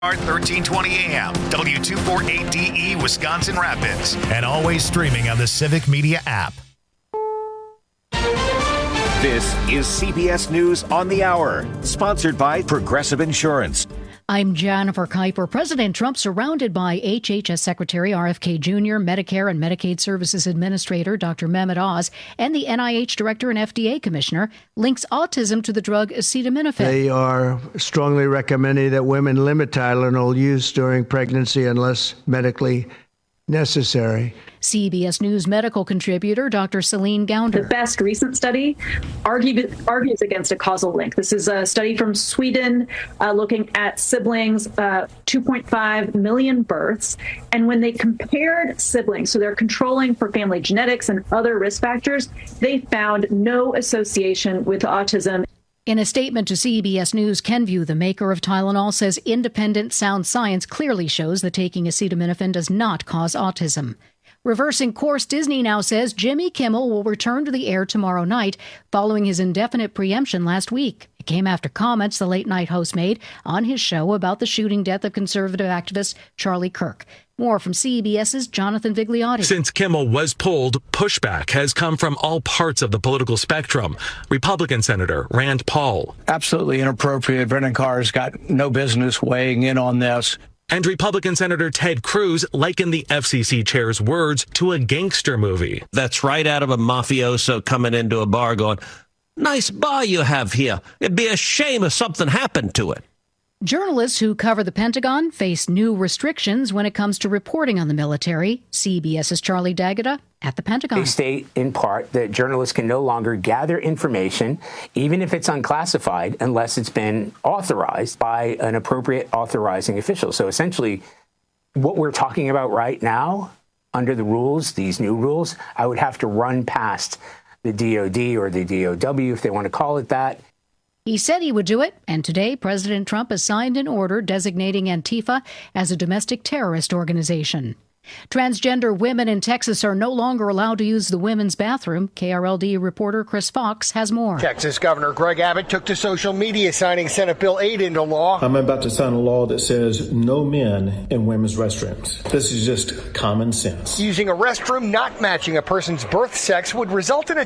1320 AM, W248DE, Wisconsin Rapids, and always streaming on the Civic Media app. This is CBS News on the Hour, sponsored by Progressive Insurance. I'm Jennifer Kuiper. President Trump, surrounded by HHS Secretary RFK Jr., Medicare and Medicaid Services Administrator Dr. Mehmet Oz, and the NIH Director and FDA Commissioner, links autism to the drug acetaminophen. They are strongly recommending that women limit Tylenol use during pregnancy unless medically necessary. CBS News medical contributor Dr. Celine Gounder. The best recent study argues against a causal link. This is a study from Sweden looking at siblings, 2.5 million births. And when they compared siblings, so they're controlling for family genetics and other risk factors, they found no association with autism. In a statement to CBS News, Kenvue, the maker of Tylenol, says independent sound science clearly shows that taking acetaminophen does not cause autism. Reversing course, Disney now says Jimmy Kimmel will return to the air tomorrow night following his indefinite preemption last week. It came after comments the late-night host made on his show about the shooting death of conservative activist Charlie Kirk. More from CBS's Jonathan Vigliotti. Since Kimmel was pulled, pushback has come from all parts of the political spectrum. Republican Senator Rand Paul. Absolutely inappropriate. Brendan Carr's got no business weighing in on this. And Republican Senator Ted Cruz likened the FCC chair's words to a gangster movie. That's right out of a mafioso coming into a bar going, "Nice bar you have here. It'd be a shame if something happened to it." Journalists who cover the Pentagon face new restrictions when it comes to reporting on the military. CBS's Charlie D'Agata at the Pentagon. They state in part that journalists can no longer gather information, even if it's unclassified, unless it's been authorized by an appropriate authorizing official. So essentially, what we're talking about right now, under the rules, these new rules, I would have to run past the DOD or the DOW, if they want to call it that. He said he would do it, and today President Trump has signed an order designating Antifa as a domestic terrorist organization. Transgender women in Texas are no longer allowed to use the women's bathroom. KRLD reporter Chris Fox has more. Texas Governor Greg Abbott took to social media signing Senate Bill 8 into law. I'm about to sign a law that says no men in women's restrooms. This is just common sense. Using a restroom not matching a person's birth sex would result in a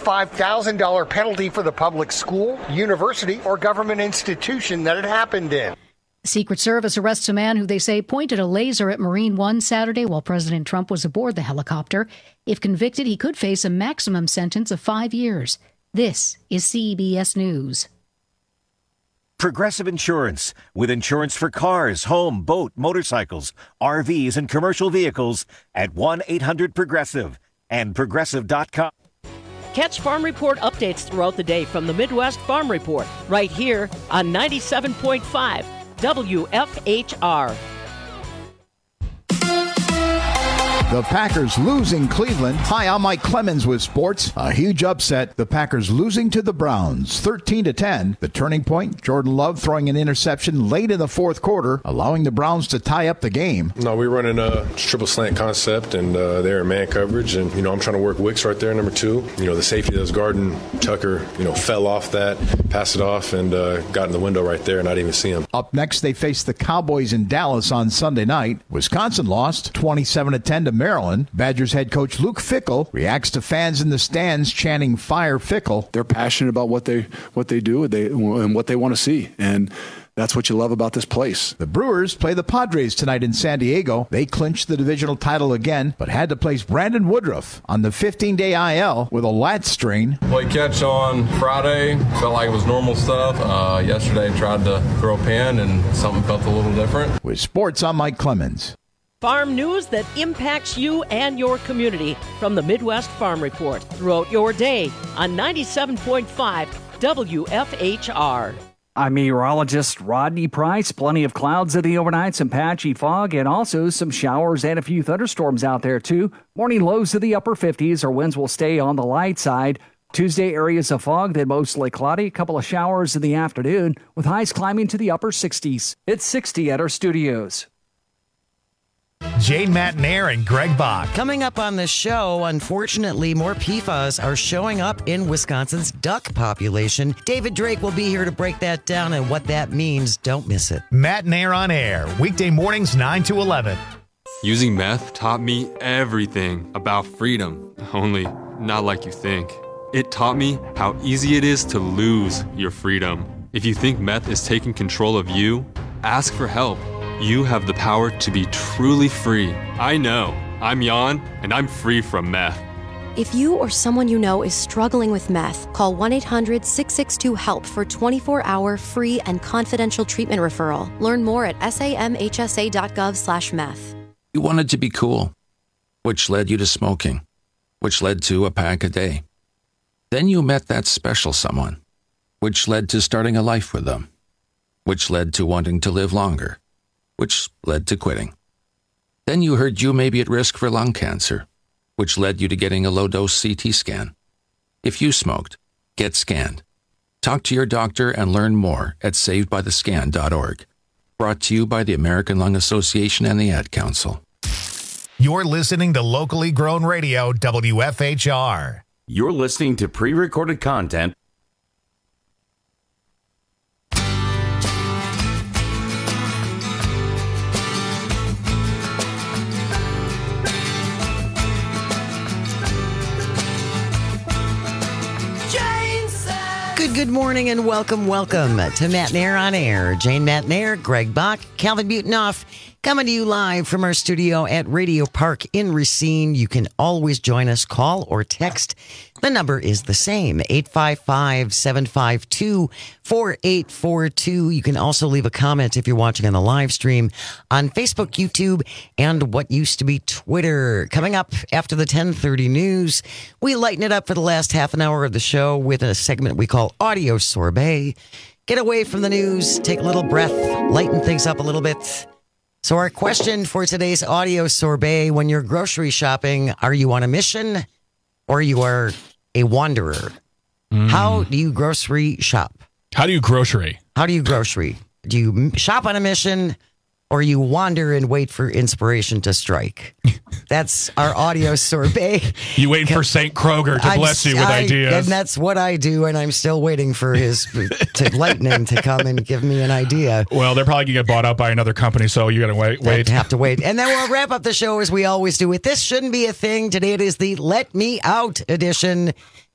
$25,000 penalty for the public school, university, or government institution that it happened in. Secret Service arrests a man who they say pointed a laser at Marine One Saturday while President Trump was aboard the helicopter. If convicted, he could face a maximum sentence of 5 years. This is CBS News. Progressive Insurance, with insurance for cars, home, boat, motorcycles, RVs, and commercial vehicles at 1-800-PROGRESSIVE and Progressive.com. Catch Farm Report updates throughout the day from the Midwest Farm Report, right here on 97.5. WFHR. The Packers losing Cleveland. Hi, I'm Mike Clemens with sports. A huge upset. The Packers losing to the Browns, 13-10. The turning point, Jordan Love throwing an interception late in the fourth quarter, allowing the Browns to tie up the game. No, we're running a triple slant concept, and they're in man coverage. And, I'm trying to work Wicks right there, number 2. The safety that was guarding Tucker, fell off that, passed it off, and got in the window right there, and I didn't even see him. Up next, they face the Cowboys in Dallas on Sunday night. Wisconsin lost 27-10 to Maryland. Badgers head coach Luke Fickell reacts to fans in the stands chanting "Fire Fickell." They're passionate about what they do and what they want to see, and that's what you love about this place. The Brewers play the Padres tonight in San Diego. They clinched the divisional title again, but had to place Brandon Woodruff on the 15-day IL with a lat strain. Played catch on Friday. Felt like it was normal stuff. Yesterday tried to throw a pin, and something felt a little different. With sports, I'm Mike Clemens. Farm news that impacts you and your community from the Midwest Farm Report throughout your day on 97.5 WFHR. I'm meteorologist Rodney Price. Plenty of clouds in the overnight, some patchy fog, and also some showers and a few thunderstorms out there, too. Morning lows to the upper 50s. Our winds will stay on the light side. Tuesday, areas of fog, then mostly cloudy. A couple of showers in the afternoon, with highs climbing to the upper 60s. It's 60 at our studios. Jane Matnair and Greg Bach. Coming up on the show, unfortunately, more PFAS are showing up in Wisconsin's duck population. David Drake will be here to break that down and what that means. Don't miss it. Matnair on Air, weekday mornings 9 to 11. Using meth taught me everything about freedom, only not like you think. It taught me how easy it is to lose your freedom. If you think meth is taking control of you, ask for help. You have the power to be truly free. I know. I'm Jan, and I'm free from meth. If you or someone you know is struggling with meth, call 1-800-662-HELP for 24-hour free and confidential treatment referral. Learn more at samhsa.gov/meth. You wanted to be cool, which led you to smoking, which led to a pack a day. Then you met that special someone, which led to starting a life with them, which led to wanting to live longer, which led to quitting. Then you heard you may be at risk for lung cancer, which led you to getting a low-dose CT scan. If you smoked, get scanned. Talk to your doctor and learn more at savedbythescan.org. Brought to you by the American Lung Association and the Ad Council. You're listening to locally grown radio, WFHR. You're listening to pre-recorded content. Good morning and welcome to Matnair on Air. Jane Matnair, Greg Bach, Calvin Butenoff, coming to you live from our studio at Radio Park in Racine. You can always join us, call or text. The number is the same, 855-752-4842. You can also leave a comment if you're watching on the live stream on Facebook, YouTube, and what used to be Twitter. Coming up after the 10:30 news, we lighten it up for the last half an hour of the show with a segment we call Audio Sorbet. Get away from the news, take a little breath, lighten things up a little bit. So our question for today's Audio Sorbet, when you're grocery shopping, are you on a mission or you are a wanderer? How do you grocery shop? How do you grocery? Do you shop on a mission or you wander and wait for inspiration to strike? That's our Audio Sorbet. You waiting for St. Kroger to bless you with ideas. And that's what I do, and I'm still waiting for his lightning to come and give me an idea. Well, they're probably going to get bought out by another company, so you got to wait. Have to wait. And then we'll wrap up the show as we always do with This Shouldn't Be a Thing. Today it is the Let Me Out edition.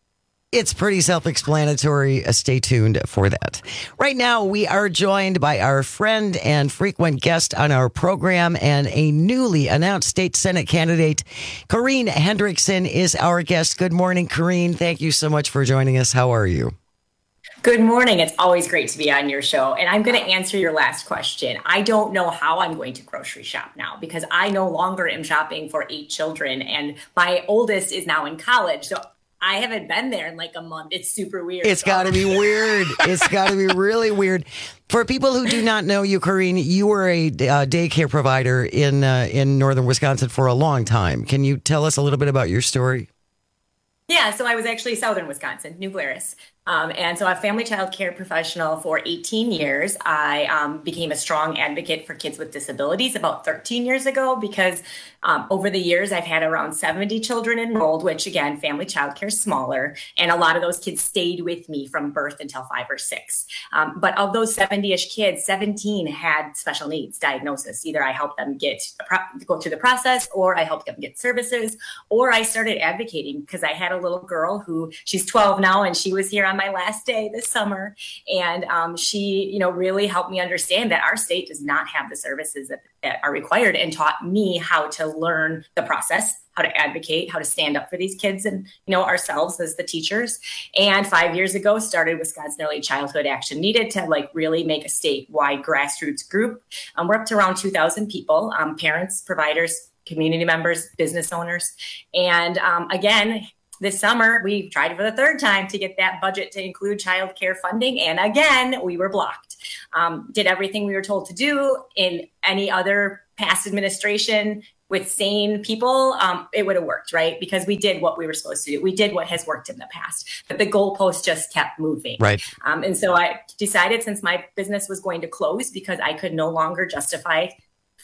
It's pretty self-explanatory. Stay tuned for that. Right now, we are joined by our friend and frequent guest on our program and a newly announced state Senate candidate. Corrine Hendrickson is our guest. Good morning, Corrine. Thank you so much for joining us. How are you? Good morning. It's always great to be on your show. And I'm going to answer your last question. I don't know how I'm going to grocery shop now because I no longer am shopping for 8 children. And my oldest is now in college. So I haven't been there in like a month. It's super weird. It's got to be weird. It's got to be really weird. For people who do not know you, Corrine, you were a daycare provider in northern Wisconsin for a long time. Can you tell us a little bit about your story? Yeah, so I was actually southern Wisconsin, New Glarus. And so I'm a family child care professional for 18 years. I became a strong advocate for kids with disabilities about 13 years ago because over the years, I've had around 70 children enrolled, which again, family child care is smaller. And a lot of those kids stayed with me from birth until 5 or 6. But of those 70-ish kids, 17 had special needs diagnosis. Either I helped them go through the process, or I helped them get services, or I started advocating because I had a little girl who she's 12 now, and she was here on my last day this summer. And she, really helped me understand that our state does not have the services that are required, and taught me how to learn the process, how to advocate, how to stand up for these kids and, ourselves as the teachers. And 5 years ago, started Wisconsin Early Childhood Action Needed to really make a statewide grassroots group. We're up to around 2,000 people, parents, providers, community members, business owners. And again, this summer, we tried for the third time to get that budget to include child care funding. And again, we were blocked. Did everything we were told to do. In any other past administration with sane people, it would have worked, right? Because we did what we were supposed to do. We did what has worked in the past, but the goalpost just kept moving. Right. And so I decided, since my business was going to close because I could no longer justify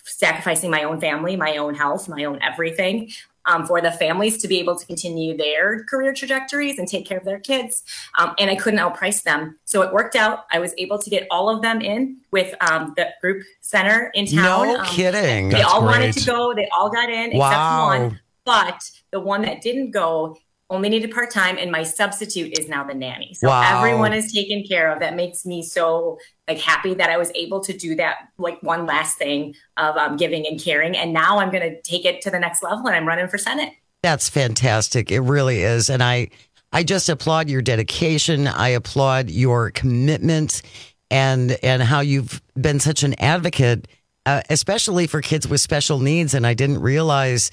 sacrificing my own family, my own health, my own everything, for the families to be able to continue their career trajectories and take care of their kids. And I couldn't outprice them. So it worked out. I was able to get all of them in with the group center in town. No kidding. They all wanted to go. They all got in except one. But the one that didn't go only needed part-time, and my substitute is now the nanny. So everyone is taken care of. That makes me so happy that I was able to do that, one last thing of giving and caring. And now I'm going to take it to the next level, and I'm running for Senate. That's fantastic. It really is. And I just applaud your dedication. I applaud your commitment and how you've been such an advocate, especially for kids with special needs. And I didn't realize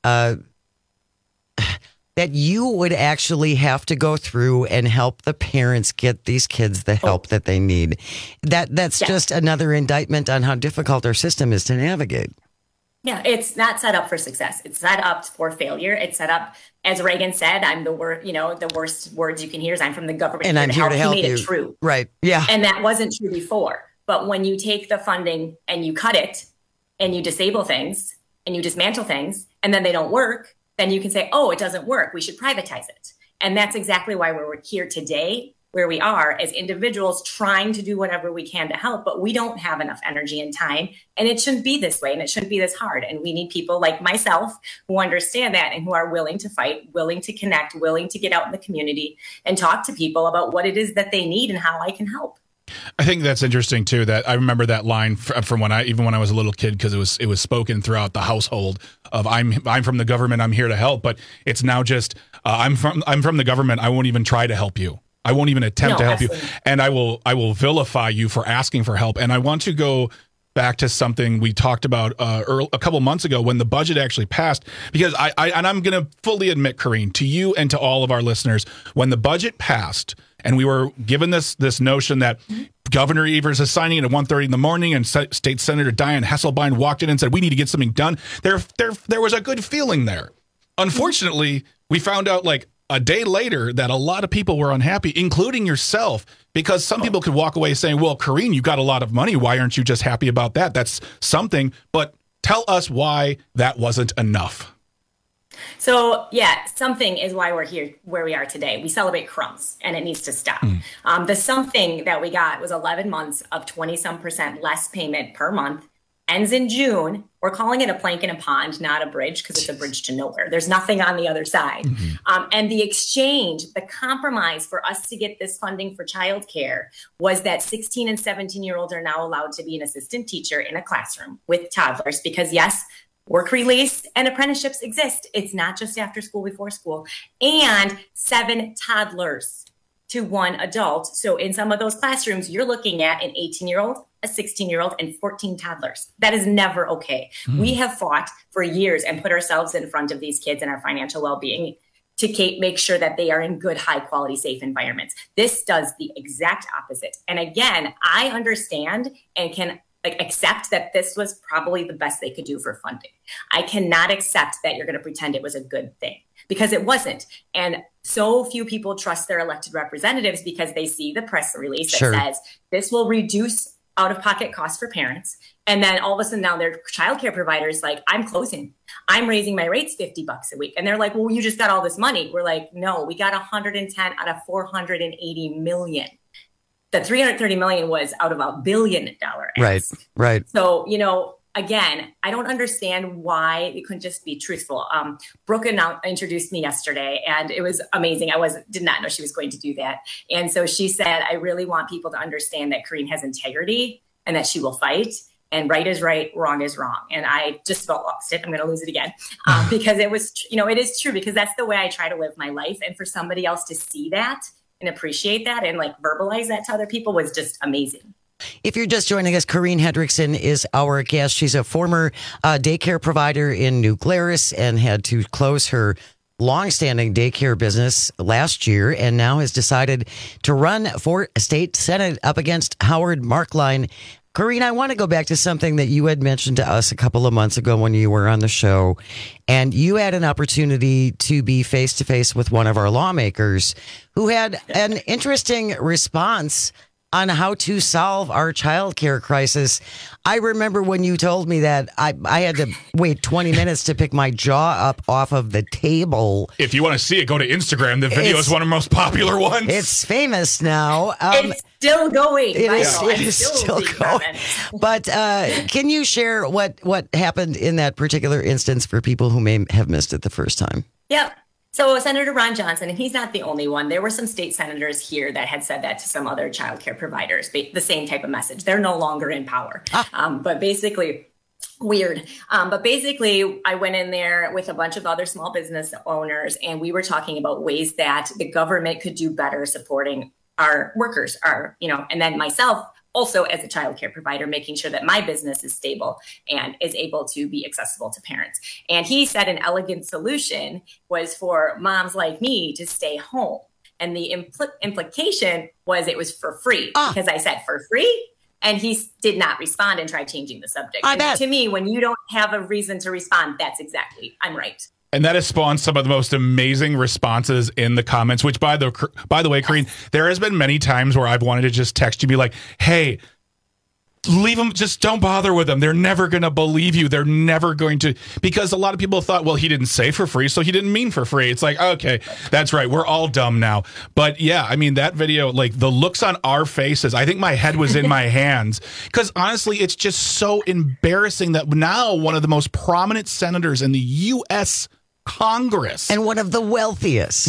that you would actually have to go through and help the parents get these kids the help that they need. That's just another indictment on how difficult our system is to navigate. Yeah, it's not set up for success. It's set up for failure. It's set up, as Reagan said, I'm the worst words you can hear is I'm from the government. And I'm here to help you. He made it true. Right. Yeah. And that wasn't true before. But when you take the funding and you cut it and you disable things and you dismantle things and then they don't work, then you can say, oh, it doesn't work. We should privatize it. And that's exactly why we're here today, where we are as individuals trying to do whatever we can to help, but we don't have enough energy and time. And it shouldn't be this way, and it shouldn't be this hard. And we need people like myself who understand that and who are willing to fight, willing to connect, willing to get out in the community and talk to people about what it is that they need and how I can help. I think that's interesting too. That I remember that line from when I was a little kid, because it was spoken throughout the household of I'm from the government, I'm here to help. But it's now just I'm from the government. I won't even try to help you. I won't even attempt to help you, and I will vilify you for asking for help. And I want to go back to something we talked about a couple months ago when the budget actually passed, because I'm going to fully admit, Karine, to you and to all of our listeners, when the budget passed and we were given this notion that Governor Evers is signing it at 1:30 in the morning, and State Senator Dianne Hasselbein walked in and said, we need to get something done. There was a good feeling there. Unfortunately, we found out a day later that a lot of people were unhappy, including yourself, because some people could walk away saying, well, Karine, you got a lot of money. Why aren't you just happy about that? That's something. But tell us why that wasn't enough. So, something is why we're here where we are today. We celebrate crumbs, and it needs to stop. The something that we got was 11 months of 20-some% less payment per month, ends in June. We're calling it a plank in a pond, not a bridge, because it's a bridge to nowhere. There's nothing on the other side. And the exchange, the compromise for us to get this funding for childcare was that 16 and 17-year-olds are now allowed to be an assistant teacher in a classroom with toddlers, because yes, work release and apprenticeships exist. It's not just after school, before school, and 7 toddlers to 1 adult. So in some of those classrooms, you're looking at an 18-year-old, a 16-year-old, and 14 toddlers. That is never okay. We have fought for years and put ourselves in front of these kids and our financial well-being to make sure that they are in good, high-quality, safe environments. This does the exact opposite. And again, I understand and can accept that this was probably the best they could do for funding. I cannot accept that you're going to pretend it was a good thing, because it wasn't. And so few people trust their elected representatives because they see the press release that says this will reduce out-of-pocket costs for parents. And then all of a sudden now their childcare providers I'm closing. I'm raising my rates $50 a week. And they're like, well, you just got all this money. We're like, no, we got 110 out of 480 million. The 330 million was out of $1 billion. Right. So, again, I don't understand why it couldn't just be truthful. Brooke introduced me yesterday, and it was amazing. I did not know she was going to do that. And so she said, I really want people to understand that Karine has integrity and that she will fight. And right is right, wrong is wrong. And I just about lost it. I'm going to lose it again because it was, it is true, because that's the way I try to live my life. And for somebody else to see that and appreciate that and verbalize that to other people was just amazing. If you're just joining us, Karine Hendrickson is our guest. She's a former daycare provider in New Glarus and had to close her longstanding daycare business last year, and now has decided to run for state senate up against Howard Marklein. Karine, I want to go back to something that you had mentioned to us a couple of months ago when you were on the show, and you had an opportunity to be face-to-face with one of our lawmakers who had an interesting response on how to solve our childcare crisis. I remember when you told me that I had to wait 20 minutes to pick my jaw up off of the table. If you want to see it, go to Instagram. The video is one of the most popular ones. It's famous now. It's still going. It is still going. But can you share what happened in that particular instance for people who may have missed it the first time? Yep. So Senator Ron Johnson, and he's not the only one. There were some state senators here that had said that to some other child care providers, the same type of message. They're no longer in power. But basically, weird. But basically, I went in there with a bunch of other small business owners, and we were talking about ways that the government could do better supporting our workers, and then myself also as a child care provider, making sure that my business is stable and is able to be accessible to parents. And he said an elegant solution was for moms like me to stay home. And the implication was it was for free because I said for free. And he did not respond and tried changing the subject. To me, when you don't have a reason to respond, that's exactly, I'm right. And that has spawned some of the most amazing responses in the comments, which by the way, Karine, there has been many times where I've wanted to just text you, be like, hey, leave them, just don't bother with them. They're never going to believe you. They're never going to, because a lot of people thought, well, he didn't say for free, so he didn't mean for free. It's like, okay, that's right. We're all dumb now. But yeah, I mean, that video, like the looks on our faces, I think my head was in my hands because honestly, it's just so embarrassing that now one of the most prominent senators in the U.S. Congress and one of the wealthiest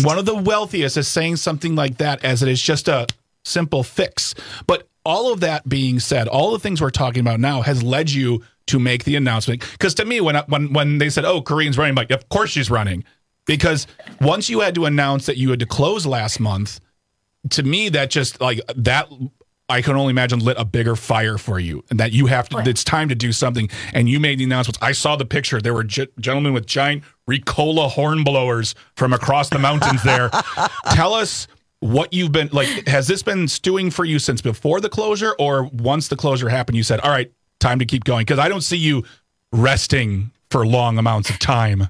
is saying something like that as it is just a simple fix. But all of that being said, all the things we're talking about now has led you to make the announcement. Because to me, when they said, oh, Karine's running, I'm like, of course she's running. Because once you had to announce that you had to close last month, to me, that just like that, I can only imagine lit a bigger fire for you, and that you have to, it's time to do something. And you made the announcements. I saw the picture. There were gentlemen with giant Ricola horn blowers from across the mountains there. Tell us what you've been like. Has this been stewing for you since before the closure, or once the closure happened, you said, all right, time to keep going? Because I don't see you resting for long amounts of time.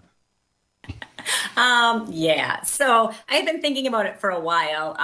Yeah. So I've been thinking about it for a while.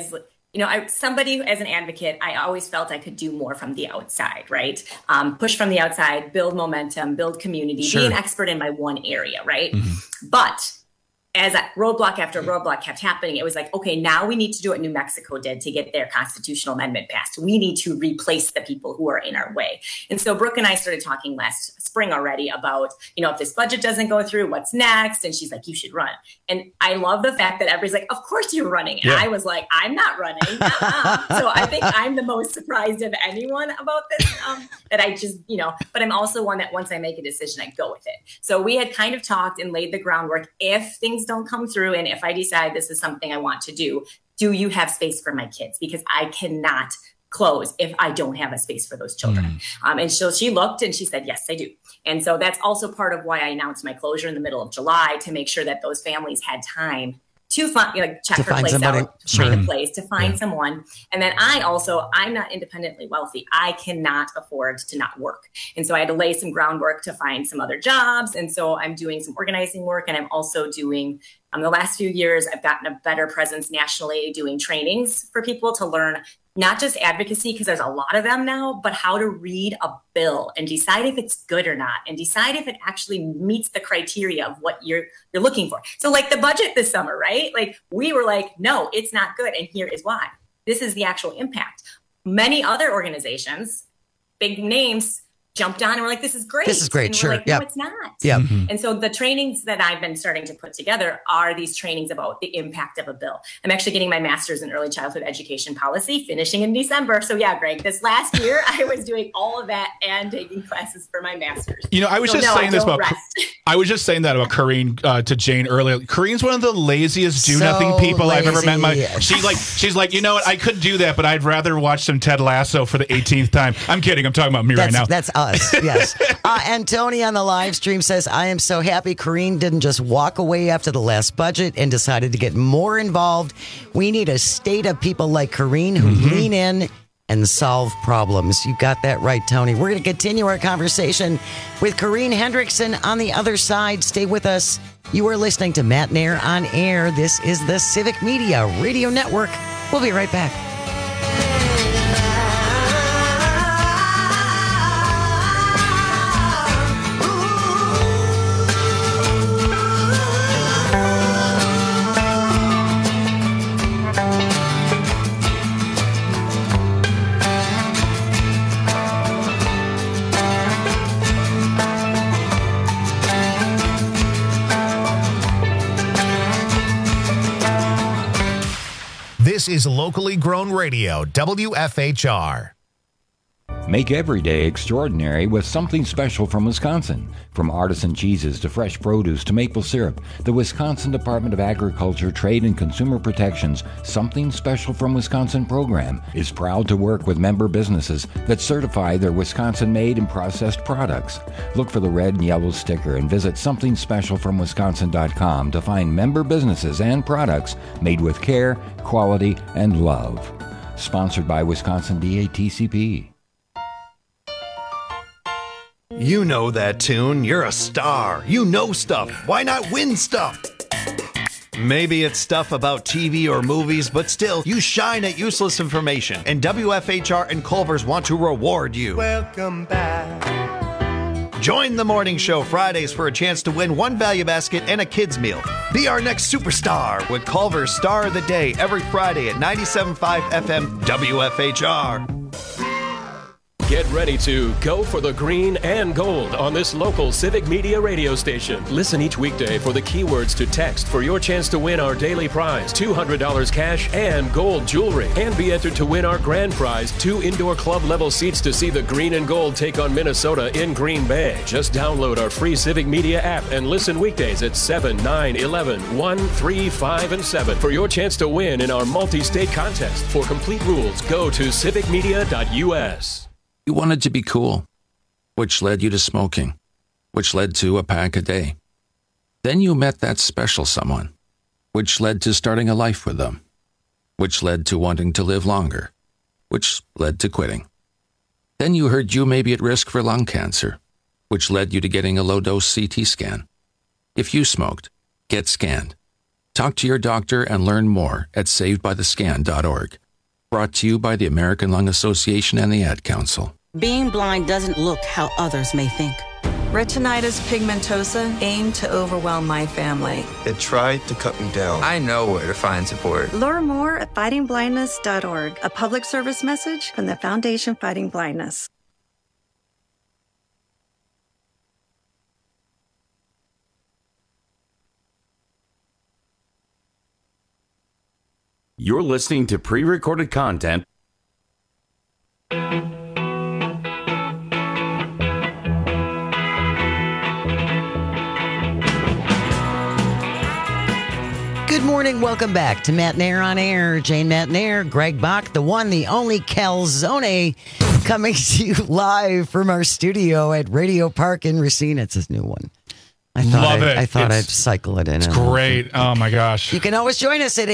Somebody as an advocate, I always felt I could do more from the outside, right? Push from the outside, build momentum, build community, be an expert in my one area, right? Mm-hmm. But as roadblock after roadblock kept happening, it was like, okay, now we need to do what New Mexico did to get their constitutional amendment passed. We need to replace the people who are in our way. And so Brooke and I started talking last spring already about, if this budget doesn't go through, what's next? And she's like, you should run. And I love the fact that everybody's like, of course you're running. And I was like, I'm not running. So I think I'm the most surprised of anyone about this, that I just, but I'm also one that once I make a decision, I go with it. So we had kind of talked and laid the groundwork. If things don't come through and if I decide this is something I want to do you have space for my kids? Because I cannot close if I don't have a space for those children. And so she looked and she said, yes, I do. And so that's also part of why I announced my closure in the middle of July, to make sure that those families had time to check her place out, find a place, to find someone. And then I'm not independently wealthy. I cannot afford to not work. And so I had to lay some groundwork to find some other jobs. And so I'm doing some organizing work, and I'm also doing, the last few years, I've gotten a better presence nationally doing trainings for people to learn not just advocacy, because there's a lot of them now, but how to read a bill and decide if it's good or not, and decide if it actually meets the criteria of what you're looking for. So like the budget this summer, right? Like we were like, no, it's not good. And here is why. This is the actual impact. Many other organizations, big names, jumped on and were like, this is great. This is great. And sure. Like, no, it's not. Yeah. And so the trainings that I've been starting to put together are these trainings about the impact of a bill. I'm actually getting my master's in early childhood education policy, finishing in December. So yeah, Greg, this last year I was doing all of that and taking classes for my master's. I was just saying that about Karine to Jane earlier. Karine's one of the laziest do-nothing people I've ever met. She's like, you know what? I could do that, but I'd rather watch some Ted Lasso for the 18th time. I'm kidding. I'm talking about me right now. That's us. Yes. And Tony on the live stream says, I am so happy Karine didn't just walk away after the last budget and decided to get more involved. We need a state of people like Karine who lean in and solve problems. You got that right, Tony. We're going to continue our conversation with Karine Hendrickson on the other side. Stay with us. You are listening to Matt Nair on Air. This is the Civic Media Radio Network. We'll be right back. This is locally grown radio, WFHR. Make every day extraordinary with something special from Wisconsin. From artisan cheeses to fresh produce to maple syrup, the Wisconsin Department of Agriculture, Trade and Consumer Protection's Something Special from Wisconsin program is proud to work with member businesses that certify their Wisconsin-made and processed products. Look for the red and yellow sticker and visit somethingspecialfromwisconsin.com to find member businesses and products made with care, quality, and love. Sponsored by Wisconsin DATCP. You know that tune. You're a star. You know stuff. Why not win stuff? Maybe it's stuff about TV or movies, but still, you shine at useless information. And WFHR and Culver's want to reward you. Welcome back. Join the morning show Fridays for a chance to win one value basket and a kid's meal. Be our next superstar with Culver's Star of the Day every Friday at 97.5 FM WFHR. Get ready to go for the green and gold on this local Civic Media radio station. Listen each weekday for the keywords to text for your chance to win our daily prize, $200 cash and gold jewelry. And be entered to win our grand prize, 2 indoor club level seats to see the green and gold take on Minnesota in Green Bay. Just download our free Civic Media app and listen weekdays at 7, 9, 11, 1, 3, 5, and 7 for your chance to win in our multi-state contest. For complete rules, go to civicmedia.us. You wanted to be cool, which led you to smoking, which led to a pack a day. Then you met that special someone, which led to starting a life with them, which led to wanting to live longer, which led to quitting. Then you heard you may be at risk for lung cancer, which led you to getting a low-dose CT scan. If you smoked, get scanned. Talk to your doctor and learn more at savedbythescan.org. Brought to you by the American Lung Association and the Ad Council. Being blind doesn't look how others may think. Retinitis pigmentosa aimed to overwhelm my family. It tried to cut me down. I know where to find support. Learn more at fightingblindness.org, a public service message from the Foundation Fighting Blindness. You're listening to pre-recorded content. Good morning. Welcome back to Matt Nair on Air. Jane Matt Nair, Greg Bach, the one, the only Calzone, coming to you live from our studio at Radio Park in Racine. It's his new one. I thought I'd cycle it in. It's great. Oh, my gosh. You can always join us at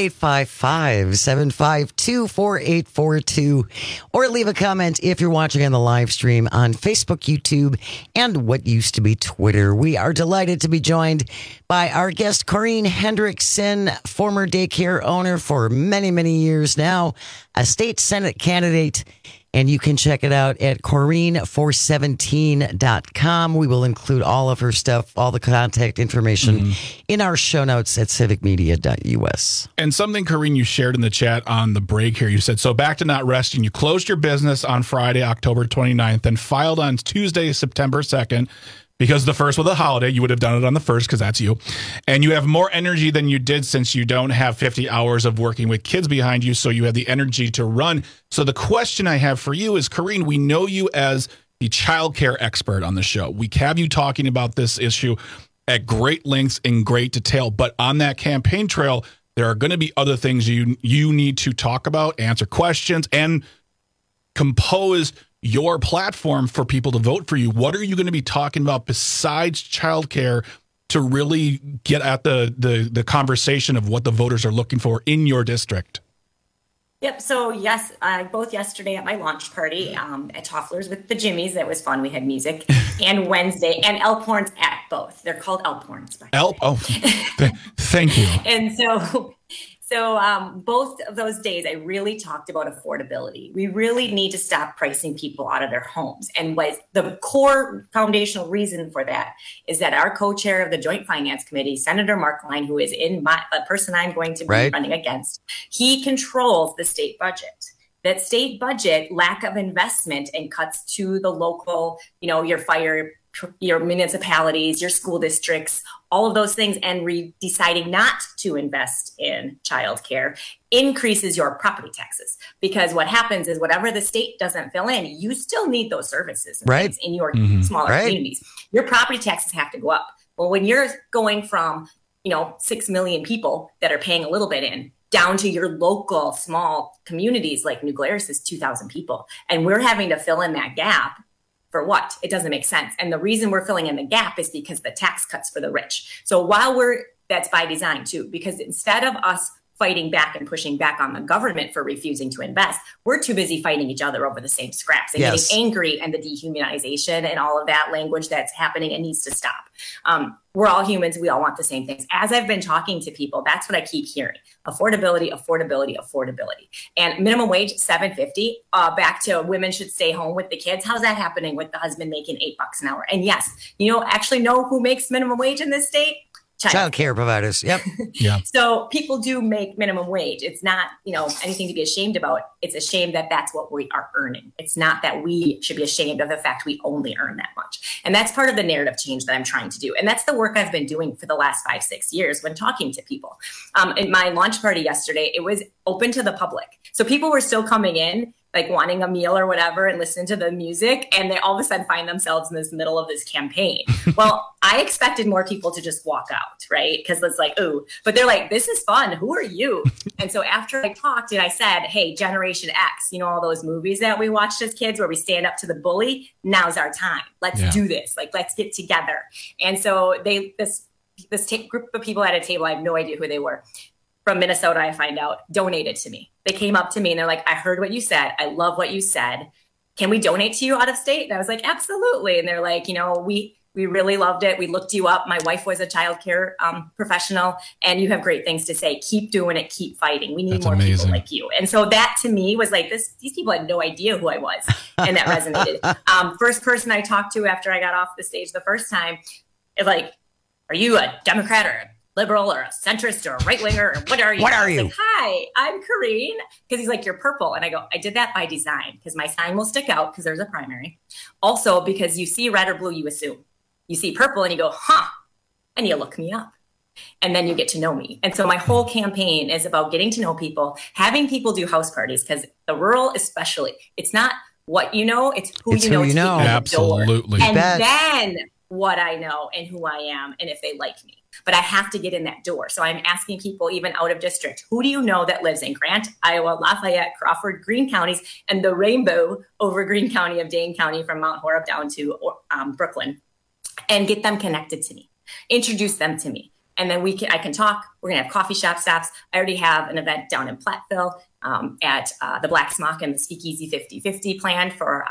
855-752-4842 or leave a comment if you're watching on the live stream on Facebook, YouTube, and what used to be Twitter. We are delighted to be joined by our guest, Corrine Hendrickson, former daycare owner for many, many years now, a state Senate candidate. And you can check it out at Corrine417.com. We will include all of her stuff, all the contact information in our show notes at civicmedia.us. And something, Corrine, you shared in the chat on the break here. You said, so back to not resting. You closed your business on Friday, October 29th, and filed on Tuesday, September 2nd. Because the first was a holiday, you would have done it on the first because that's you. And you have more energy than you did since you don't have 50 hours of working with kids behind you, so you have the energy to run. So the question I have for you is, Corrine, we know you as the childcare expert on the show. We have you talking about this issue at great lengths in great detail. But on that campaign trail, there are going to be other things you need to talk about, answer questions, and compose your platform for people to vote for you. What are you going to be talking about besides childcare to really get at the conversation of what the voters are looking for in your district? Yep. So yes, both yesterday at my launch party at Toffler's with the Jimmies, that was fun. We had music, and Wednesday, and elk horns at both. They're called elk horns. Elk. Oh, thank you. And so both of those days, I really talked about affordability. We really need to stop pricing people out of their homes. And what the core foundational reason for that is that our co-chair of the Joint Finance Committee, Senator Mark Line, who is the person I'm going to be running against, he controls the state budget. That state budget, lack of investment and cuts to the local, your fire your municipalities, your school districts, all of those things, and deciding not to invest in childcare increases your property taxes. Because what happens is whatever the state doesn't fill in, you still need those services in your smaller communities. Your property taxes have to go up. Well, when you're going from, 6 million people that are paying a little bit in down to your local small communities like New Glarus is 2,000 people, and we're having to fill in that gap. For what? It doesn't make sense. And the reason we're filling in the gap is because the tax cuts for the rich. So that's by design too, because instead of us fighting back and pushing back on the government for refusing to invest, we're too busy fighting each other over the same scraps and getting angry, and the dehumanization and all of that language that's happening and needs to stop. We're all humans. We all want the same things. As I've been talking to people, that's what I keep hearing. Affordability, affordability, affordability. And minimum wage, $7.50, back to women should stay home with the kids. How's that happening with the husband making $8 an hour? And yes, actually know who makes minimum wage in this state? Child care providers. Yep. Yeah. So people do make minimum wage. It's not, anything to be ashamed about. It's a shame that that's what we are earning. It's not that we should be ashamed of the fact we only earn that much. And that's part of the narrative change that I'm trying to do. And that's the work I've been doing for the last 5-6 years when talking to people. At my launch party yesterday, it was open to the public. So people were still coming in, like wanting a meal or whatever, and listen to the music, and they all of a sudden find themselves in this middle of this campaign. Well, I expected more people to just walk out, right? Because it's like, ooh, but they're like, this is fun. Who are you? And so after I talked and I said, hey, Generation X, all those movies that we watched as kids where we stand up to the bully, now's our time. Let's do this. Like, let's get together. And so this group of people at a table, I have no idea who they were, from Minnesota, I find out, donated to me. They came up to me and they're like, I heard what you said. I love what you said. Can we donate to you out of state? And I was like, absolutely. And they're like, we really loved it. We looked you up. My wife was a child care professional, and you have great things to say. Keep doing it. Keep fighting. We need more people like you. And so that to me was like, these people had no idea who I was. And that resonated. First person I talked to after I got off the stage the first time, is like, are you a Democrat or a liberal or a centrist or a right winger, or what are you? What are you? Like, hi, I'm Kareen. Because he's like, you're purple. And I go, I did that by design because my sign will stick out because there's a primary. Also, because you see red or blue, you assume. You see purple and you go, and you look me up. And then you get to know me. And so my whole campaign is about getting to know people, having people do house parties, because the rural especially, it's not what you know, it's who you know. Absolutely. And then what I know and who I am and if they like me. But I have to get in that door. So I'm asking people even out of district, who do you know that lives in Grant, Iowa, Lafayette, Crawford, Greene counties, and the rainbow over Greene County of Dane County from Mount Horeb down to Brooklyn, and get them connected to me, introduce them to me. And then I can talk. We're going to have coffee shop stops. I already have an event down in Platteville at the Black Smock and the Speakeasy 50/50 planned for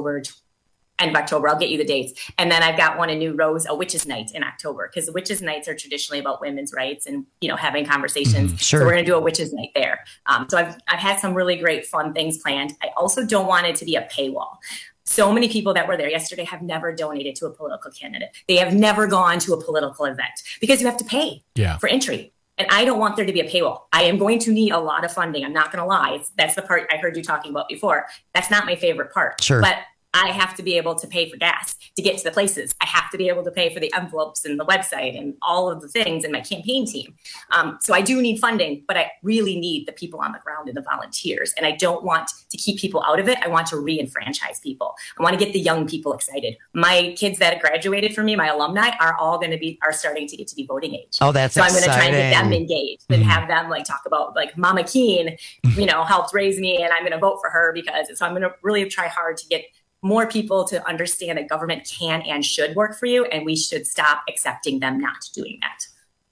end of October. I'll get you the dates. And then I've got one in New Rose, a Witches Night in October, because the Witches Nights are traditionally about women's rights and, having conversations. Sure. So we're going to do a Witches Night there. So I've had some really great fun things planned. I also don't want it to be a paywall. So many people that were there yesterday have never donated to a political candidate. They have never gone to a political event because you have to pay for entry. And I don't want there to be a paywall. I am going to need a lot of funding. I'm not going to lie. That's the part I heard you talking about before. That's not my favorite part. Sure. But I have to be able to pay for gas to get to the places. I have to be able to pay for the envelopes and the website and all of the things and my campaign team. So I do need funding, but I really need the people on the ground and the volunteers. And I don't want to keep people out of it. I want to re-enfranchise people. I want to get the young people excited. My kids that graduated from me, my alumni, are starting to get to be voting age. Oh, that's exciting. So I'm going to try and get them engaged and have them talk about Mama Keen, helped raise me, and I'm going to vote for her so I'm going to really try hard to get more people to understand that government can and should work for you, and we should stop accepting them not doing that.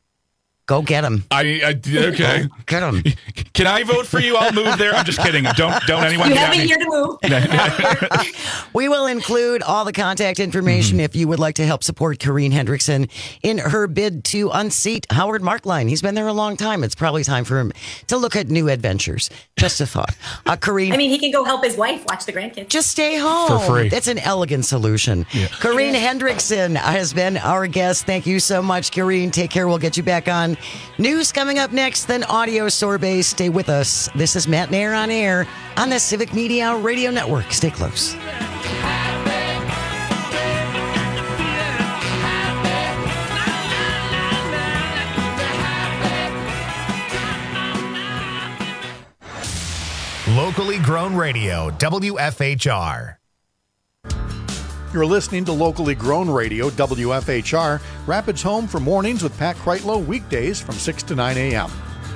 Go get them. Okay. Get them. Can I vote for you? I'll move there. I'm just kidding. Don't anyone you get have me. a year to move. We will include all the contact information if you would like to help support Kareen Hendrickson in her bid to unseat Howard Markline. He's been there a long time. It's probably time for him to look at new adventures. Just a thought. Kareen. I mean, he can go help his wife watch the grandkids. Just stay home. For free. That's an elegant solution. Yeah. Kareen Hendrickson has been our guest. Thank you so much, Kareen. Take care. We'll get you back on. News coming up next, then audio sorbet. Stay with us. This is Matt Nair on air on the Civic Media Radio Network. Stay close. Locally grown radio, WFHR. You're listening to Locally Grown Radio, WFHR, Rapids home for mornings with Pat Kreitlow, weekdays from 6 to 9 a.m.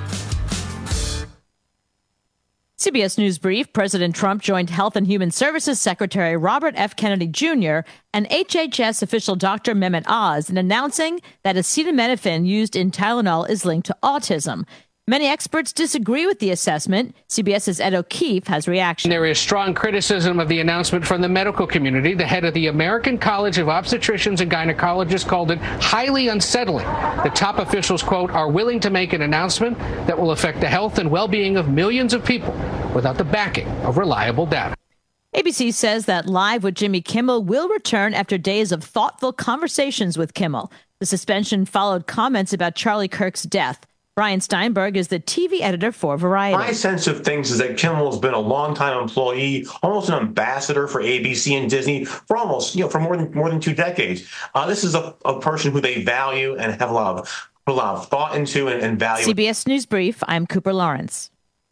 CBS News Brief, President Trump joined Health and Human Services Secretary Robert F. Kennedy Jr. and HHS official Dr. Mehmet Oz in announcing that acetaminophen used in Tylenol is linked to autism. Many experts disagree with the assessment. CBS's Ed O'Keefe has reaction. There is strong criticism of the announcement from the medical community. The head of the American College of Obstetricians and Gynecologists called it highly unsettling. The top officials, quote, are willing to make an announcement that will affect the health and well-being of millions of people without the backing of reliable data. ABC says that Live with Jimmy Kimmel will return after days of thoughtful conversations with Kimmel. The suspension followed comments about Charlie Kirk's death. Brian Steinberg is the TV editor for Variety. My sense of things is that Kimmel has been a longtime employee, almost an ambassador for ABC and Disney for almost, for more than 2 decades. This is a person who they value and have a lot of thought into and value. CBS News Brief, I'm Cooper Lawrence.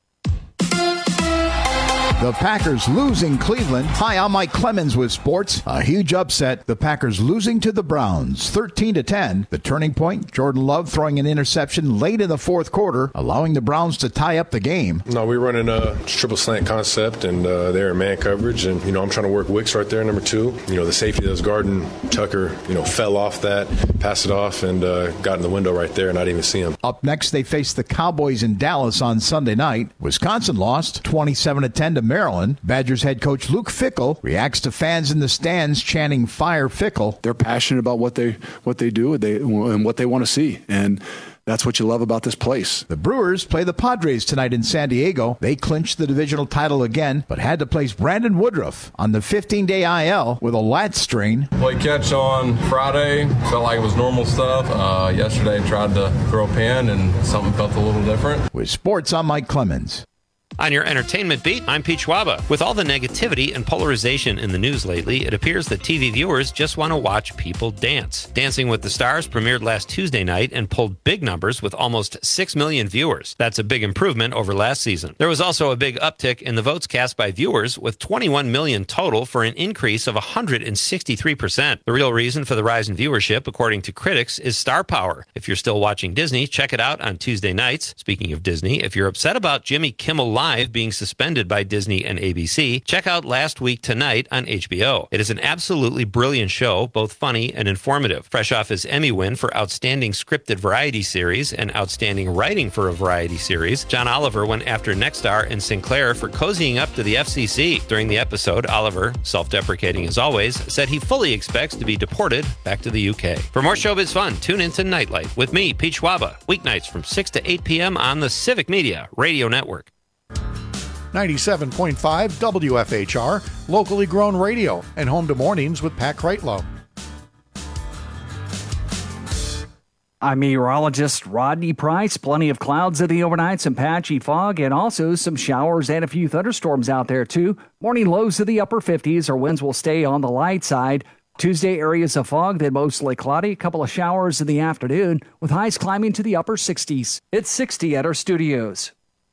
The Packers losing Cleveland. Hi, I'm Mike Clemens with sports. A huge upset. The Packers losing to the Browns, 13-10. The turning point, Jordan Love throwing an interception late in the fourth quarter, allowing the Browns to tie up the game. No, we're running a triple slant concept, and they're in man coverage. And, I'm trying to work Wicks right there, number 2. The safety that was guarding Tucker, fell off that, passed it off, and got in the window right there, and I didn't even see him. Up next, they face the Cowboys in Dallas on Sunday night. Wisconsin lost 27-10 to Maryland. Badgers head coach Luke Fickell reacts to fans in the stands chanting "Fire Fickell." They're passionate about what they do and what they want to see, and that's what you love about this place. The Brewers play the Padres tonight in San Diego. They clinched the divisional title again, but had to place Brandon Woodruff on the 15-day IL with a lat strain. Played catch on Friday. Felt like it was normal stuff. Yesterday tried to throw a pin, and something felt a little different. With sports, I'm Mike Clemens. On your entertainment beat, I'm Pete Schwaba. With all the negativity and polarization in the news lately, it appears that TV viewers just want to watch people dance. Dancing with the Stars premiered last Tuesday night and pulled big numbers with almost 6 million viewers. That's a big improvement over last season. There was also a big uptick in the votes cast by viewers, with 21 million total for an increase of 163%. The real reason for the rise in viewership, according to critics, is star power. If you're still watching Disney, check it out on Tuesday nights. Speaking of Disney, if you're upset about Jimmy Kimmel Live being suspended by Disney and ABC, check out Last Week Tonight on HBO. It is an absolutely brilliant show, both funny and informative. Fresh off his Emmy win for Outstanding Scripted Variety Series and Outstanding Writing for a Variety Series, John Oliver went after Nexstar and Sinclair for cozying up to the FCC. During the episode, Oliver, self-deprecating as always, said he fully expects to be deported back to the UK. For more showbiz fun, tune into Nightlight with me, Pete Schwaba, weeknights from 6 to 8 p.m. on the Civic Media Radio Network. 97.5 WFHR, locally grown radio, and home to mornings with Pat Kreitlow. I'm meteorologist Rodney Price. Plenty of clouds in the overnight, some patchy fog, and also some showers and a few thunderstorms out there, too. Morning lows to the upper 50s. Our winds will stay on the light side. Tuesday, areas of fog, then mostly cloudy. A couple of showers in the afternoon, with highs climbing to the upper 60s. It's 60 at our studios.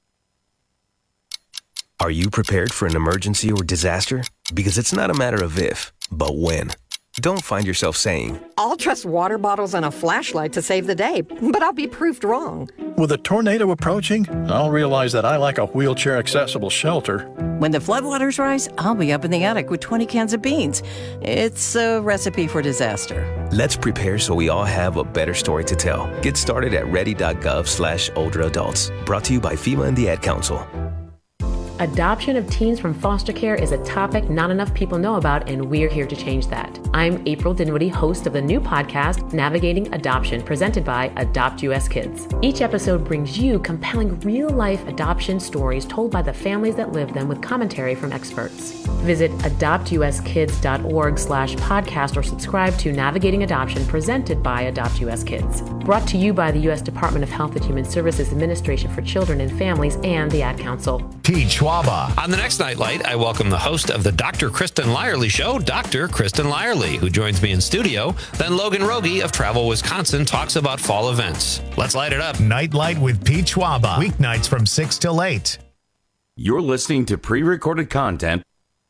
Are you prepared for an emergency or disaster? Because it's not a matter of if, but when. Don't find yourself saying, I'll trust water bottles and a flashlight to save the day, but I'll be proved wrong. With a tornado approaching, I'll realize that I lack a wheelchair-accessible shelter. When the floodwaters rise, I'll be up in the attic with 20 cans of beans. It's a recipe for disaster. Let's prepare so we all have a better story to tell. Get started at ready.gov/older adults. Brought to you by FEMA and the Ad Council. Adoption of teens from foster care is a topic not enough people know about, and we're here to change that. I'm April Dinwiddie, host of the new podcast, Navigating Adoption, presented by Adopt US Kids. Each episode brings you compelling real-life adoption stories told by the families that live them with commentary from experts. Visit adoptuskids.org/podcast or subscribe to Navigating Adoption, presented by Adopt US Kids. Brought to you by the U.S. Department of Health and Human Services Administration for Children and Families and the Ad Council. Pete Schwaba. On the next Nightlight, I welcome the host of the Dr. Kristen Lyerly Show, Dr. Kristen Lyerly, who joins me in studio. Then Logan Rogie of Travel Wisconsin talks about fall events. Let's light it up. Nightlight with Pete Schwaba. Weeknights from 6 till 8. You're listening to pre-recorded content.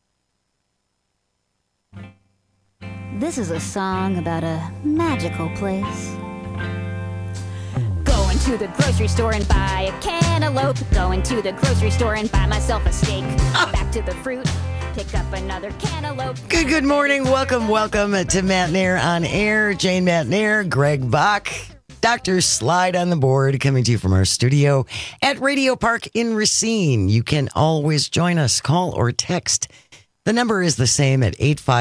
This is a song about a magical place. Going to the grocery store and buy a cantaloupe. Going to the grocery store and buy myself a steak. Back to the fruit, pick up another cantaloupe. Good morning. Welcome to Matt Nair on Air. Jane Matt Nair, Greg Bach, Dr. Slide on the board, coming to you from our studio at Radio Park in Racine. You can always join us, call or text. The number is the same at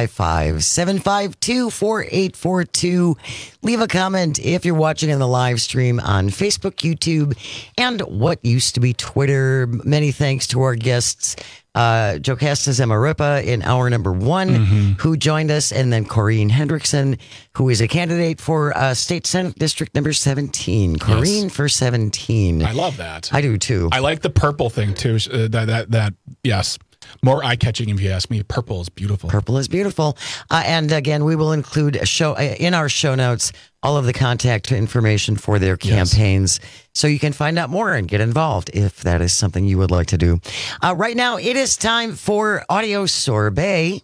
855-752-4842. Leave a comment if you're watching in the live stream on Facebook, YouTube, and what used to be Twitter. Many thanks to our guests, Jocasta Zamarripa in hour number 1, who joined us, and then Corinne Hendrickson, who is a candidate for State Senate District number 17. Corinne for 17. I love that. I do too. I like the purple thing too. Yes. More eye-catching, if you ask me. Purple is beautiful. Purple is beautiful. And again, we will include in our show notes all of the contact information for their campaigns, so you can find out more and get involved if that is something you would like to do. Right now, it is time for Audio Sorbet.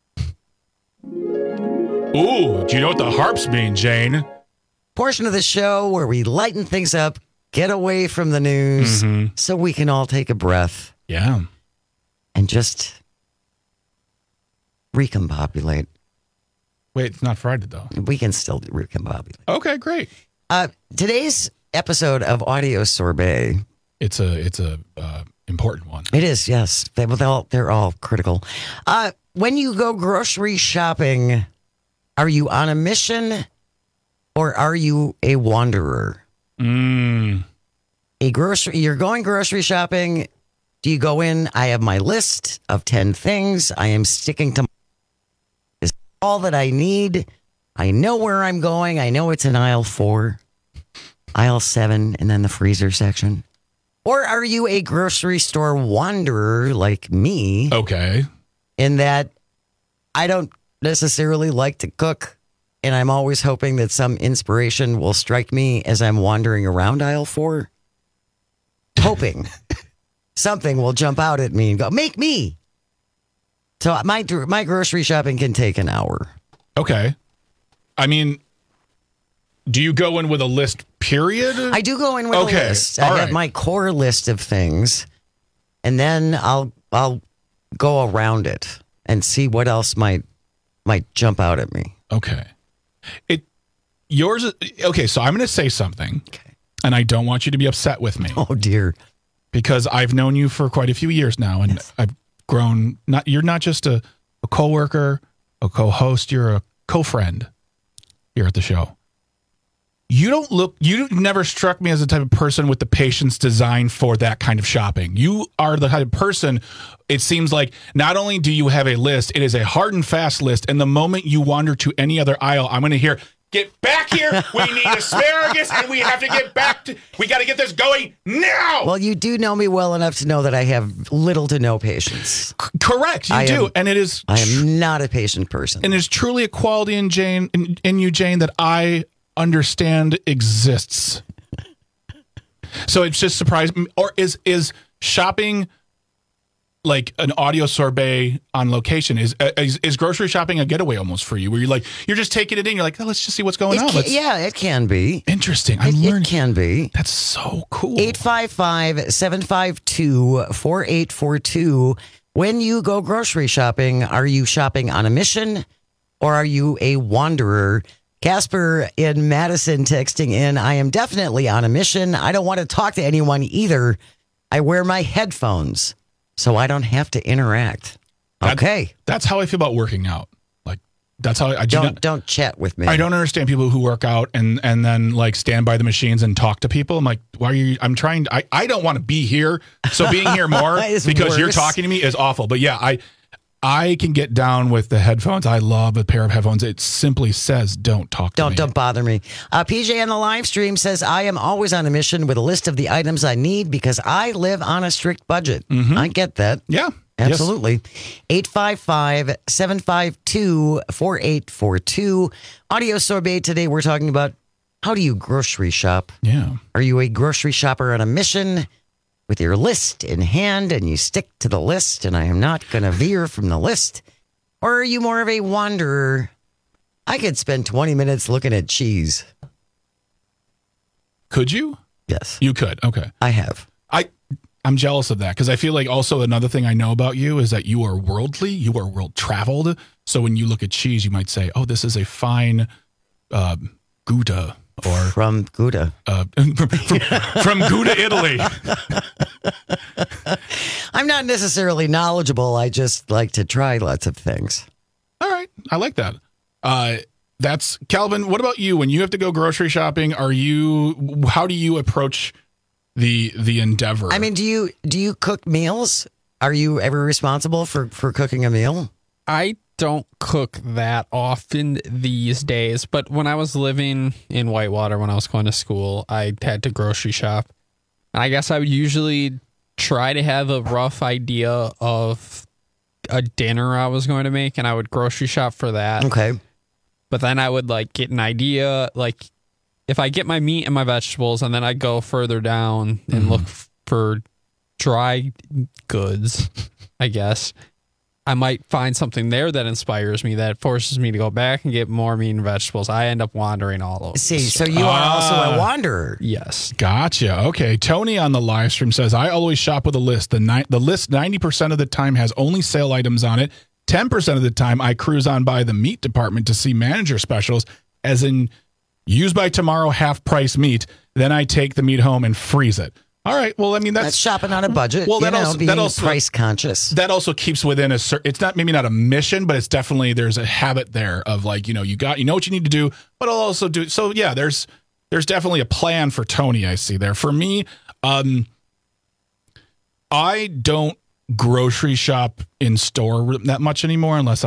Ooh, do you know what the harps mean, Jane? Portion of the show where we lighten things up, get away from the news, so we can all take a breath. Yeah. And just recombobulate. Wait, it's not Friday, though. We can still recombobulate. Okay, great. Today's episode of Audio Sorbet. It's a important one. It is, yes. They're all critical. When you go grocery shopping, are you on a mission or are you a wanderer? You're going grocery shopping. Do you go in? I have my list of 10 things. I am sticking to is all that I need. I know where I'm going. I know it's in aisle 4, aisle 7, and then the freezer section. Or are you a grocery store wanderer like me? Okay. In that I don't necessarily like to cook, and I'm always hoping that some inspiration will strike me as I'm wandering around aisle 4. Hoping. Something will jump out at me and go, make me. So my grocery shopping can take an hour. Okay. I mean, do you go in with a list, period? I do go in with a list. I have my core list of things, and then I'll go around it and see what else might jump out at me. Okay. Okay, so I'm going to say something, and I don't want you to be upset with me. Oh, dear. Because I've known you for quite a few years now, and I've grown. You're not just a coworker, a co-host. You're a co-friend here at the show. You never struck me as the type of person with the patience designed for that kind of shopping. You are the type of person, it seems like, not only do you have a list, it is a hard and fast list, and the moment you wander to any other aisle, I'm going to hear, get back here. We need asparagus, and we have to get back we got to get this going now. Well, you do know me well enough to know that I have little to no patience. Correct. You do. And it is. I am not a patient person. And it's truly a quality in you, Jane, that I understand exists. So it's just surprising. Or is shopping like an audio sorbet on location? Is grocery shopping a getaway almost for you, where you're just taking it in, you're like, oh, let's just see what's going on? It can be. Interesting. I'm learning. It can be. That's so cool. 855-752-4842. When you go grocery shopping, are you shopping on a mission or are you a wanderer? Casper in Madison texting in, I am definitely on a mission. I don't want to talk to anyone either. I wear my headphones so I don't have to interact. Okay. That's how I feel about working out. Like, that's how I don't chat with me. I don't understand people who work out and then like stand by the machines and talk to people. I'm like, why are you? I don't want to be here. So being here more because you're talking to me is awful. But yeah, I can get down with the headphones. I love a pair of headphones. It simply says, don't talk to me. Don't bother me. PJ on the live stream says, I am always on a mission with a list of the items I need because I live on a strict budget. Mm-hmm. I get that. Yeah. Absolutely. Yes. 855-752-4842. Audio Sorbet today, we're talking about how do you grocery shop? Yeah. Are you a grocery shopper on a mission? with your list in hand and you stick to the list and I am not going to veer from the list? Or are you more of a wanderer? I could spend 20 minutes looking at cheese. Could you? Yes. You could. Okay. I have. I'm jealous of that because I feel like also another thing I know about you is that you are worldly, you are world traveled. So when you look at cheese, you might say, oh, this is a fine Gouda. Or from Gouda. From Gouda, Italy. I'm not necessarily knowledgeable. I just like to try lots of things. All right. I like that. That's Calvin. What about you? When you have to go grocery shopping, how do you approach the endeavor? I mean, do you cook meals? Are you ever responsible for cooking a meal? I don't cook that often these days, but when I was living in Whitewater, when I was going to school, I had to grocery shop. And I guess I would usually try to have a rough idea of a dinner I was going to make, and I would grocery shop for that. Okay. But then I would get an idea, if I get my meat and my vegetables, and then I go further down and look for dry goods, I guess, I might find something there that inspires me, that forces me to go back and get more meat and vegetables. I end up wandering all over. See, so you are also a wanderer. Yes. Gotcha. Okay. Tony on the live stream says, I always shop with a list. The list 90% of the time has only sale items on it. 10% of the time I cruise on by the meat department to see manager specials, as in use by tomorrow, half price meat. Then I take the meat home and freeze it. All right. Well, I mean, that's shopping on a budget. Well, that also price conscious. That also keeps within a certain. It's maybe not a mission, but it's definitely there's a habit there of you know what you need to do, but I'll also do. So yeah, there's definitely a plan for Tony. I see there. For me, I don't grocery shop in store that much anymore unless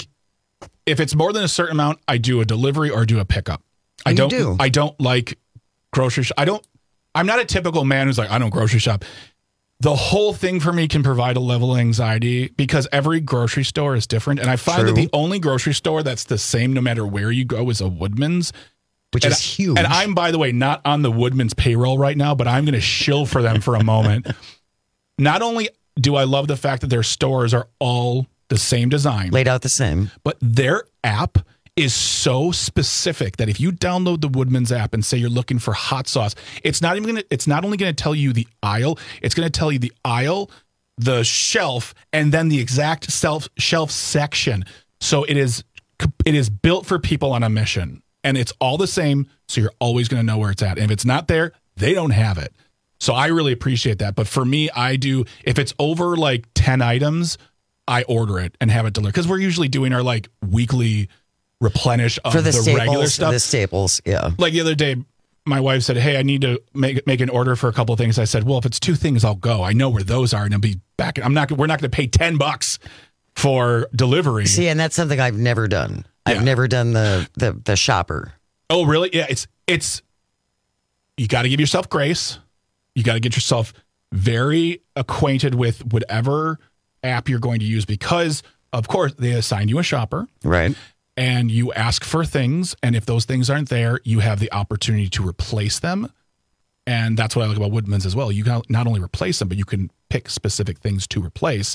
if it's more than a certain amount, I do a delivery or do a pickup. I don't like grocery shop. I'm not a typical man who's I don't grocery shop. The whole thing for me can provide a level of anxiety because every grocery store is different. And I find that the only grocery store that's the same no matter where you go is a Woodman's. Which is huge. And I'm, by the way, not on the Woodman's payroll right now, but I'm going to shill for them for a moment. Not only do I love the fact that their stores are all the same design. Laid out the same. But their app is so specific that if you download the Woodman's app and say you're looking for hot sauce, it's not only going to tell you the aisle, it's going to tell you the aisle, the shelf, and then the exact shelf section. So it is built for people on a mission, and it's all the same. So you're always going to know where it's at. And if it's not there, they don't have it. So I really appreciate that. But for me, if it's over 10 items, I order it and have it delivered because we're usually doing our weekly replenish of the regular stuff. The staples, yeah. The other day, my wife said, hey, I need to make an order for a couple of things. I said, well, if it's 2 things, I'll go. I know where those are, and I'll be back. We're not going to pay $10 for delivery. See, and that's something I've never done. Yeah. I've never done the shopper. Oh, really? Yeah, it's you got to give yourself grace. You got to get yourself very acquainted with whatever app you're going to use because, of course, they assign you a shopper. Right. And you ask for things, and if those things aren't there, you have the opportunity to replace them. And that's what I like about Woodman's as well. You can not only replace them, but you can pick specific things to replace,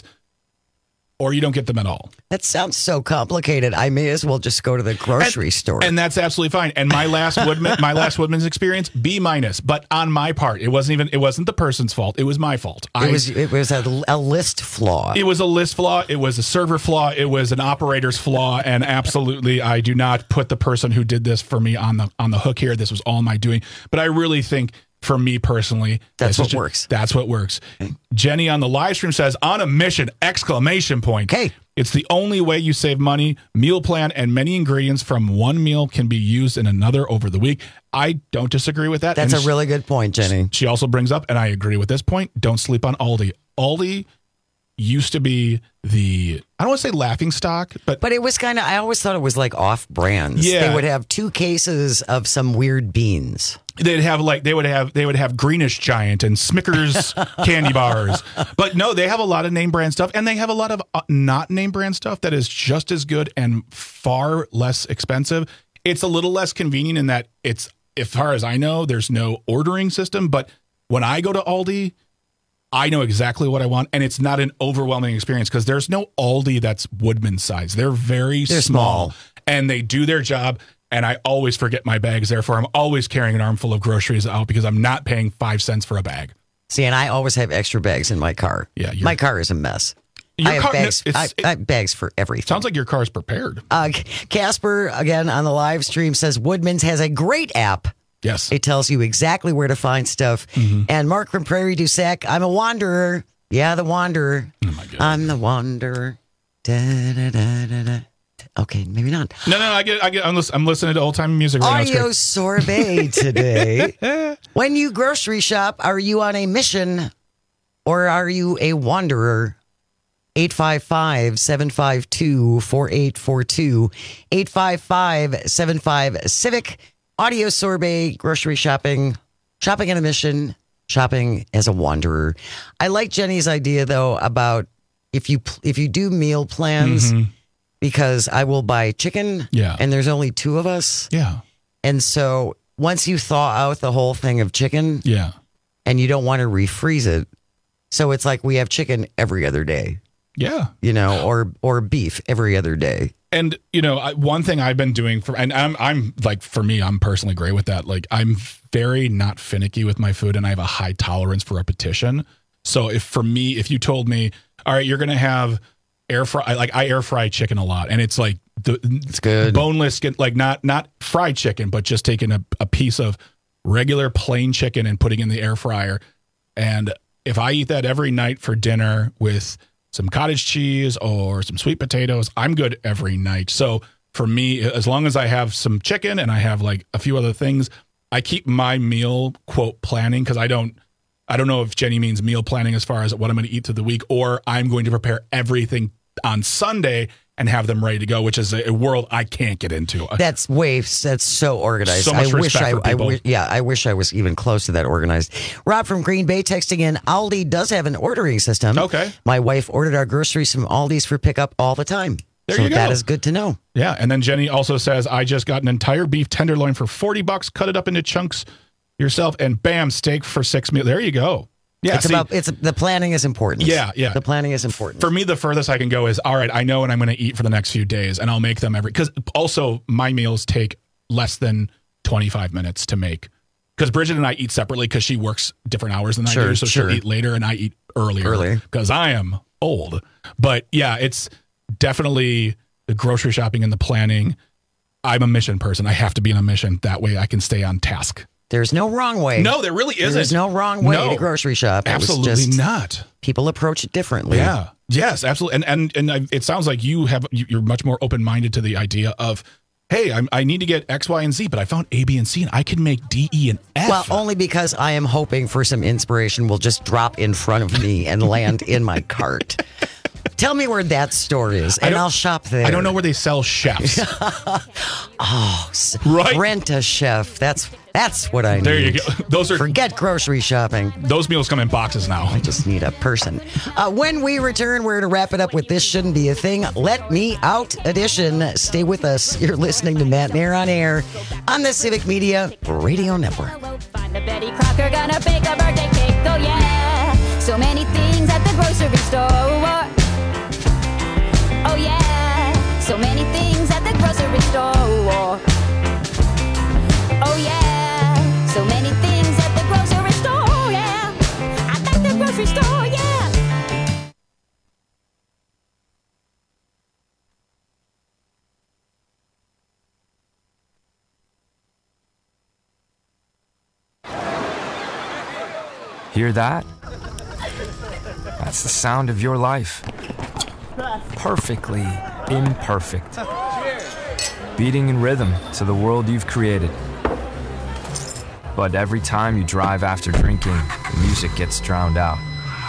or you don't get them at all. That sounds so complicated. I may as well just go to the grocery store. And that's absolutely fine. And my last Woodman's experience, B-. But on my part, it wasn't the person's fault. It was my fault. It was a list flaw. It was a list flaw. It was a server flaw. It was an operator's flaw. And absolutely, I do not put the person who did this for me on the hook here. This was all my doing. But I really think, for me personally, that's what works. That's what works. Okay. Jenny on the live stream says, on a mission, ! Hey. It's the only way you save money. Meal plan and many ingredients from one meal can be used in another over the week. I don't disagree with that. That's a really good point, Jenny. She also brings up, and I agree with this point, don't sleep on Aldi. Aldi used to be I don't want to say laughing stock, but it was kind of, I always thought it was off brands. Yeah. They would have 2 cases of some weird beans. They'd have they would have Greenish Giant and Snickers candy bars. But no, they have a lot of name brand stuff, and they have a lot of not name brand stuff that is just as good and far less expensive. It's a little less convenient in that it's, as far as I know, there's no ordering system, but when I go to Aldi, I know exactly what I want, and it's not an overwhelming experience because there's no Aldi that's Woodman size. They're very small, and they do their job, and I always forget my bags. Therefore, I'm always carrying an armful of groceries out because I'm not paying 5 cents for a bag. See, and I always have extra bags in my car. Yeah, my car is a mess. I have bags. I have bags for everything. Sounds like your car's prepared. Casper, again, on the live stream, says Woodman's has a great app. Yes. It tells you exactly where to find stuff. Mm-hmm. And Mark from Prairie du Sac, I'm a wanderer. Yeah, the wanderer. Oh my God. I'm the wanderer. Da, da, da, da, da. Okay, maybe not. No, I get. I'm listening to old-time music right now. Audio sorbet today. When you grocery shop, are you on a mission or are you a wanderer? 855-752-4842. 855-75-CIVIC. Audio sorbet, grocery shopping, shopping on a mission, shopping as a wanderer. I like Jenny's idea, though, about if you do meal plans, because I will buy chicken, and there's only 2 of us. Yeah. And so once you thaw out the whole thing of chicken, and you don't want to refreeze it, so it's like we have chicken every other day. Yeah. You know, or beef every other day. And, you know, one thing I've been doing and I'm like, for me, I'm personally great with that. Like, I'm very not finicky with my food and I have a high tolerance for repetition. So if you told me, all right, you're going to have air fry, like I air fry chicken a lot and it's like it's good. Boneless, like not fried chicken, but just taking a piece of regular plain chicken and putting it in the air fryer. And if I eat that every night for dinner with some cottage cheese or some sweet potatoes, I'm good every night. So for me, as long as I have some chicken and I have like a few other things, I keep my meal quote planning because I don't know if Jenny means meal planning as far as what I'm going to eat through the week, or I'm going to prepare everything on Sunday and have them ready to go, which is a world I can't get into. That's so organized. So much respect for people. I wish I was even close to that organized. Rob from Green Bay texting in, Aldi does have an ordering system. Okay. My wife ordered our groceries from Aldi's for pickup all the time. There you go. That is good to know. Yeah, and then Jenny also says, I just got an entire beef tenderloin for $40, cut it up into chunks yourself, and bam, steak for 6 meals. There you go. Yeah, the planning is important. Yeah. The planning is important. For me, the furthest I can go is, all right, I know what I'm going to eat for the next few days, and I'll make them because also my meals take less than 25 minutes to make. Because Bridget and I eat separately because she works different hours than I do, so she'll eat later and I eat earlier because I am old. But yeah, it's definitely the grocery shopping and the planning. I'm a mission person. I have to be on a mission. That way I can stay on task. There's no wrong way. No, there really isn't. There's no wrong way to grocery shop. Absolutely not. People approach it differently. Yeah. Yes, absolutely. And it sounds like you're much more open-minded to the idea of, hey, I need to get X, Y, and Z, but I found A, B, and C, and I can make D, E, and F. Well, only because I am hoping for some inspiration will just drop in front of me and land in my cart. Tell me where that store is, and I'll shop there. I don't know where they sell chefs. Right? Rent a chef. That's what I need. There you go. Forget grocery shopping. Those meals come in boxes now. I just need a person. When we return, we're going to wrap it up with This Shouldn't Be a Thing. Let Me Out edition. Stay with us. You're listening to Matt Mayer on Air on the Civic Media Radio Network. Find a Betty Crocker, gonna bake a birthday cake. Oh yeah, so many things at the grocery store. Oh yeah, so many things at the grocery store. Oh yeah, so many things at the grocery store, yeah. I like the grocery store, yeah. Hear that? That's the sound of your life. Perfectly imperfect. Beating in rhythm to the world you've created. But every time you drive after drinking, the music gets drowned out.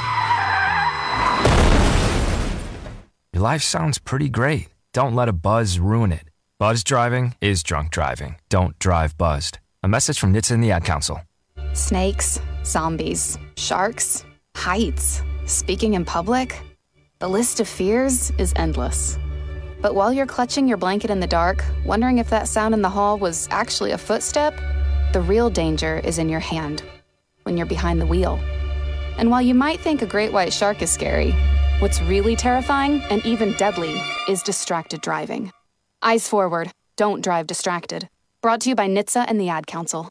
Your life sounds pretty great. Don't let a buzz ruin it. Buzz driving is drunk driving. Don't drive buzzed. A message from NHTSA and the Ad Council. Snakes, zombies, sharks, heights, speaking in public. The list of fears is endless. But while you're clutching your blanket in the dark, wondering if that sound in the hall was actually a footstep, the real danger is in your hand, when you're behind the wheel. And while you might think a great white shark is scary, what's really terrifying and even deadly is distracted driving. Eyes forward. Don't drive distracted. Brought to you by NHTSA and the Ad Council.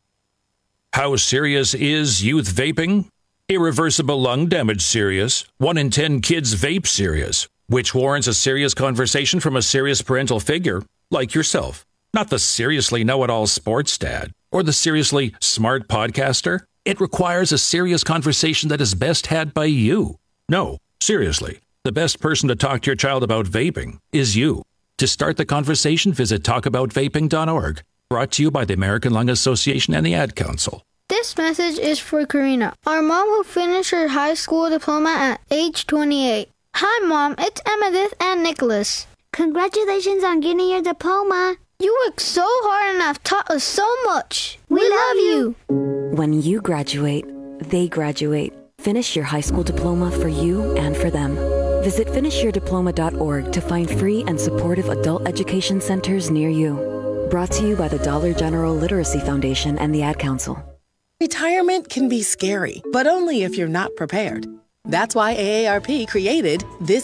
How serious is youth vaping? Irreversible lung damage serious. 1 in 10 kids vape serious, which warrants a serious conversation from a serious parental figure like yourself. Not the seriously know-it-all sports dad or the seriously smart podcaster. It requires a serious conversation that is best had by you. No, seriously, the best person to talk to your child about vaping is you. To start the conversation, visit talkaboutvaping.org. Brought to you by the American Lung Association and the Ad Council. This message is for Karina, our mom who finished her high school diploma at age 28. Hi, Mom. It's Emmettith and Nicholas. Congratulations on getting your diploma. You worked so hard and have taught us so much. We love you. When you graduate, they graduate. Finish your high school diploma for you and for them. Visit finishyourdiploma.org to find free and supportive adult education centers near you. Brought to you by the Dollar General Literacy Foundation and the Ad Council. Retirement can be scary, but only if you're not prepared. That's why AARP created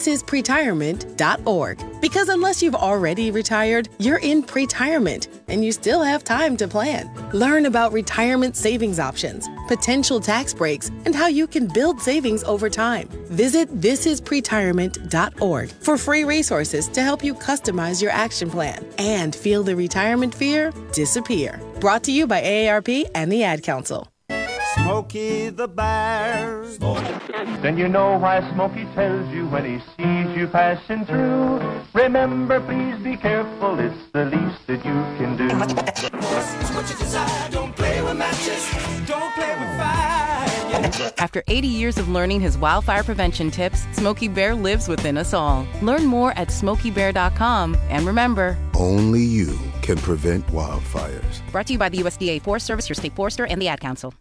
thisispretirement.org. Because unless you've already retired, you're in pretirement, and you still have time to plan. Learn about retirement savings options, potential tax breaks, and how you can build savings over time. Visit thisispretirement.org for free resources to help you customize your action plan and feel the retirement fear disappear. Brought to you by AARP and the Ad Council. Smokey the Bear. Then you know why Smokey tells you when he sees you passing through. Remember, please be careful, it's the least that you can do. What you desire, don't play with matches, don't play with fire. After 80 years of learning his wildfire prevention tips, Smokey Bear lives within us all. Learn more at SmokeyBear.com, and remember, only you can prevent wildfires. Brought to you by the USDA Forest Service, your state forester, and the Ad Council.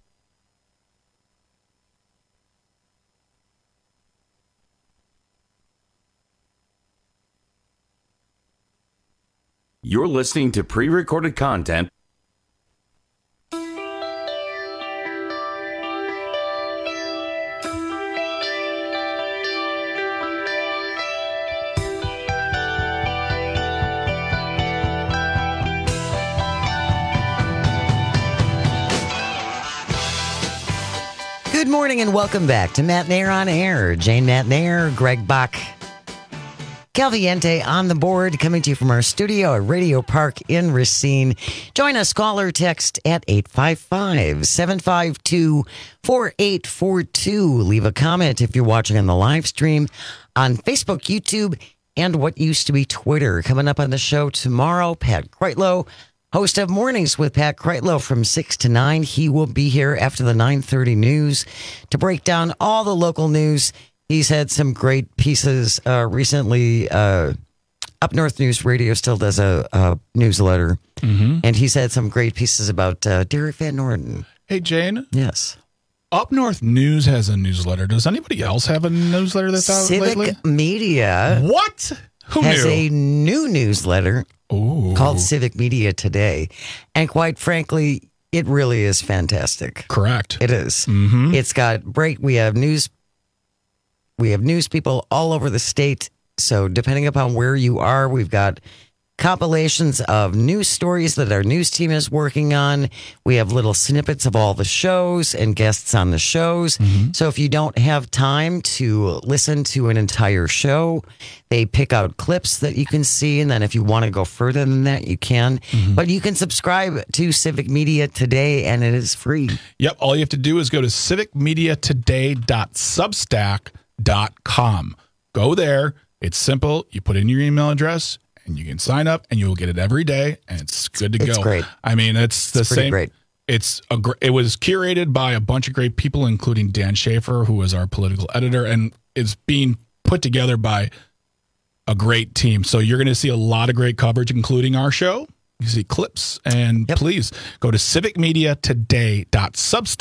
You're listening to pre-recorded content. Good morning and welcome back to Matt Nair on Air. Jane Matt Nair, Greg Bach, Calviente on the board, coming to you from our studio at Radio Park in Racine. Join us, call or text at 855-752-4842. Leave a comment if you're watching on the live stream on Facebook, YouTube, and what used to be Twitter. Coming up on the show tomorrow, Pat Kreitlow, host of Mornings with Pat Kreitlow from 6 to 9. He will be here after the 9:30 news to break down all the local news. He's had some great pieces recently. Up North News Radio still does a newsletter, and he's had some great pieces about Derek Van Norden. Hey, Jane. Yes. Up North News has a newsletter. Does anybody else have a newsletter that's out lately? Civic Media. What? Who has knew? a new newsletter called Civic Media Today. And quite frankly, it really is fantastic. Correct. It is. It's got we have news people all over the state. So depending upon where you are, we've got compilations of news stories that our news team is working on. We have little snippets of all the shows and guests on the shows. So if you don't have time to listen to an entire show, they pick out clips that you can see. And then if you want to go further than that, you can. But you can subscribe to Civic Media Today, and it is free. Yep. All you have to do is go to civicmediatoday.substack.com. Go there. It's simple. You put in your email address, and you can sign up, and you will get it every day, and it's good to go. It's great. I mean, it's the same. Great. It was curated by a bunch of great people, including Dan Schaefer, who is our political editor, and it's being put together by a great team. So you're going to see a lot of great coverage, including our show. You see clips, and please go to civicmediatoday.substack.com.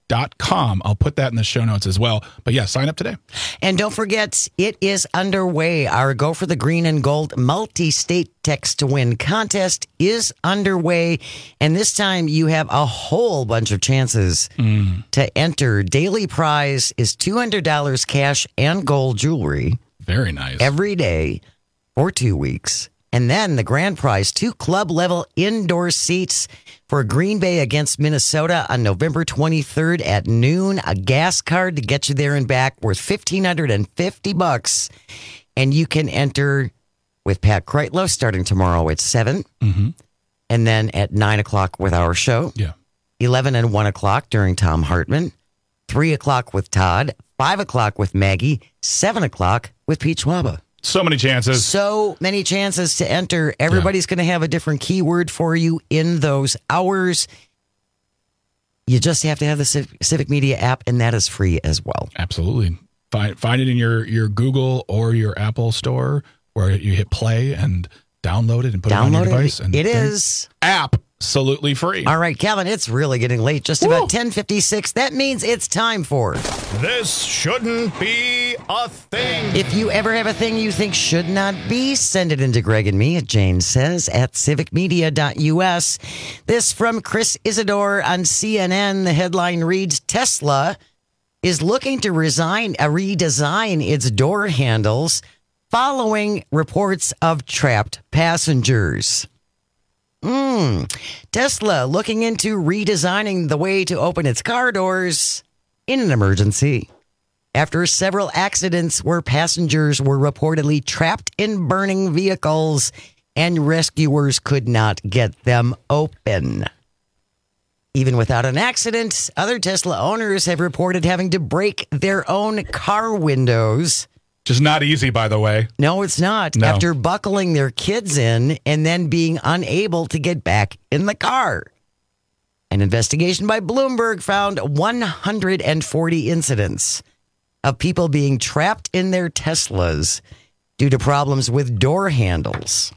civic.com. I'll put that in the show notes as well. But yeah, sign up today. And don't forget, it is underway. Our Go for the Green and Gold multi-state text to win contest is underway. And this time you have a whole bunch of chances to enter. Daily prize is $200 cash and gold jewelry. Very nice. Every day for 2 weeks. And then the grand prize, 2 club-level indoor seats for Green Bay against Minnesota on November 23rd at noon. A gas card to get you there and back worth $1,550. And you can enter with Pat Kreitlow starting tomorrow at 7. Mm-hmm. And then at 9 o'clock with our show. Yeah. 11 and 1 o'clock during Tom Hartman. 3 o'clock with Todd. 5 o'clock with Maggie. 7 o'clock with Pete Schwaba. So many chances. So many chances to enter. Everybody's going to have a different keyword for you in those hours. You just have to have the Civic Media app, and that is free as well. Absolutely. Find it in your Google or your Apple store where you hit play and download it and put it on your device. And it is absolutely free. All right, Calvin, it's really getting late. Just about 10:56. That means it's time for This Shouldn't Be a Thing. If you ever have a thing you think should not be, send it into Greg and me at Jane Says at civicmedia.us. This from Chris Isidore on CNN. The headline reads, Tesla is looking to redesign its door handles following reports of trapped passengers. Tesla looking into redesigning the way to open its car doors in an emergency after several accidents where passengers were reportedly trapped in burning vehicles and rescuers could not get them open. Even without an accident, other Tesla owners have reported having to break their own car windows. Just not easy, by the way. No, it's not. No. After buckling their kids in and then being unable to get back in the car. An investigation by Bloomberg found 140 incidents of people being trapped in their Teslas due to problems with door handles.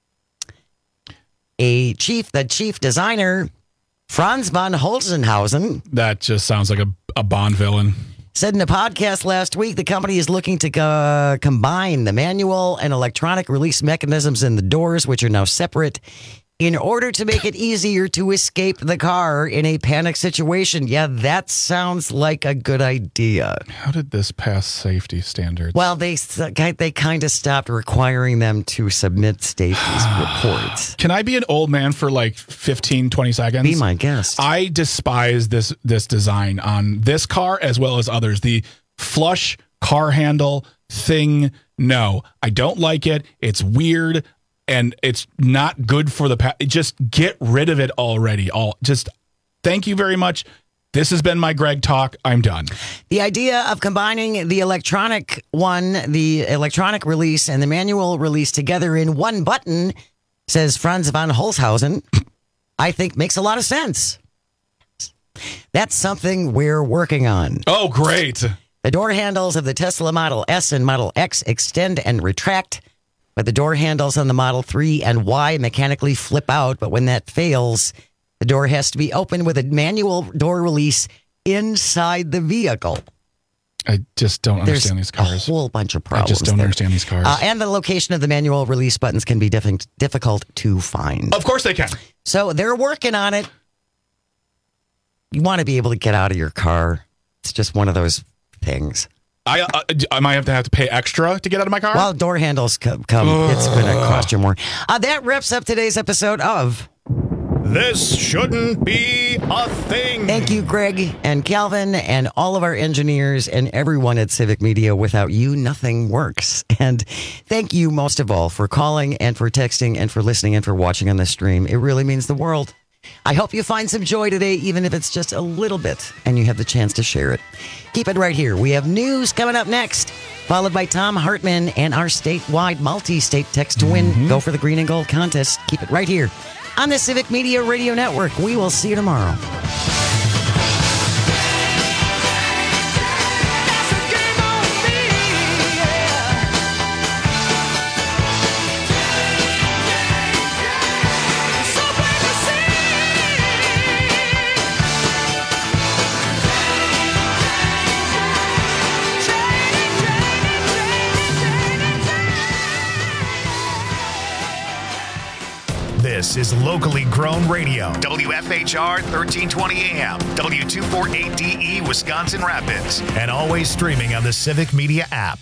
The chief designer, Franz von Holzenhausen. That just sounds like a Bond villain. Said in a podcast last week, the company is looking to combine the manual and electronic release mechanisms in the doors, which are now separate, in order to make it easier to escape the car in a panic situation. Yeah, that sounds like a good idea. How did this pass safety standards? Well, they kind of stopped requiring them to submit safety reports. Can I be an old man for like 15, 20 seconds? Be my guest. I despise this design on this car as well as others. The flush car handle thing, no. I don't like it. It's weird. And it's not good for just get rid of it already. Thank you very much. This has been my Greg Talk. I'm done. The idea of combining the electronic release and the manual release together in one button, says Franz von Holzhausen, I think makes a lot of sense. That's something we're working on. Oh, great. The door handles of the Tesla Model S and Model X extend and retract, but the door handles on the Model 3 and Y mechanically flip out. But when that fails, the door has to be opened with a manual door release inside the vehicle. I just don't understand these cars. There's a whole bunch of problems. I just don't understand these cars. And the location of the manual release buttons can be difficult to find. Of course they can. So they're working on it. You want to be able to get out of your car. It's just one of those things. I might have to pay extra to get out of my car? Well, door handles come. It's going to cost you more. That wraps up today's episode of This Shouldn't Be a Thing. Thank you, Greg and Calvin and all of our engineers and everyone at Civic Media. Without you, nothing works. And thank you most of all for calling and for texting and for listening and for watching on the stream. It really means the world. I hope you find some joy today, even if it's just a little bit, and you have the chance to share it. Keep it right here. We have news coming up next, followed by Tom Hartman and our statewide multi-state text to win. Go for the green and gold contest. Keep it right here on the Civic Media Radio Network. We will see you tomorrow. This is locally grown radio. WFHR 1320 AM, W248DE Wisconsin Rapids, and always streaming on the Civic Media app.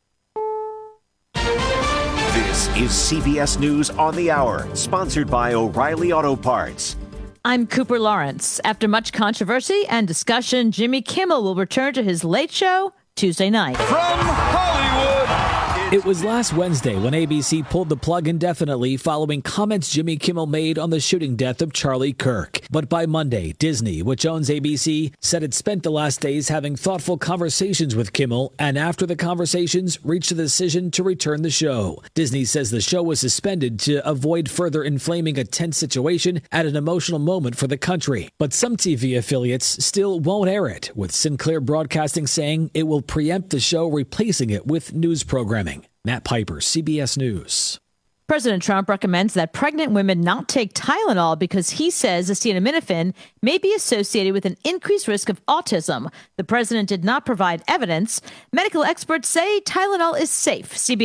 This is CBS News on the Hour, sponsored by O'Reilly Auto Parts. I'm Cooper Lawrence. After much controversy and discussion, Jimmy Kimmel will return to his Late Show Tuesday night. From Hollywood! It was last Wednesday when ABC pulled the plug indefinitely following comments Jimmy Kimmel made on the shooting death of Charlie Kirk. But by Monday, Disney, which owns ABC, said it spent the last days having thoughtful conversations with Kimmel, and after the conversations, reached a decision to return the show. Disney says the show was suspended to avoid further inflaming a tense situation at an emotional moment for the country. But some TV affiliates still won't air it, with Sinclair Broadcasting saying it will preempt the show, replacing it with news programming. Matt Piper, CBS News. President Trump recommends that pregnant women not take Tylenol because he says acetaminophen may be associated with an increased risk of autism. The president did not provide evidence. Medical experts say Tylenol is safe. CBS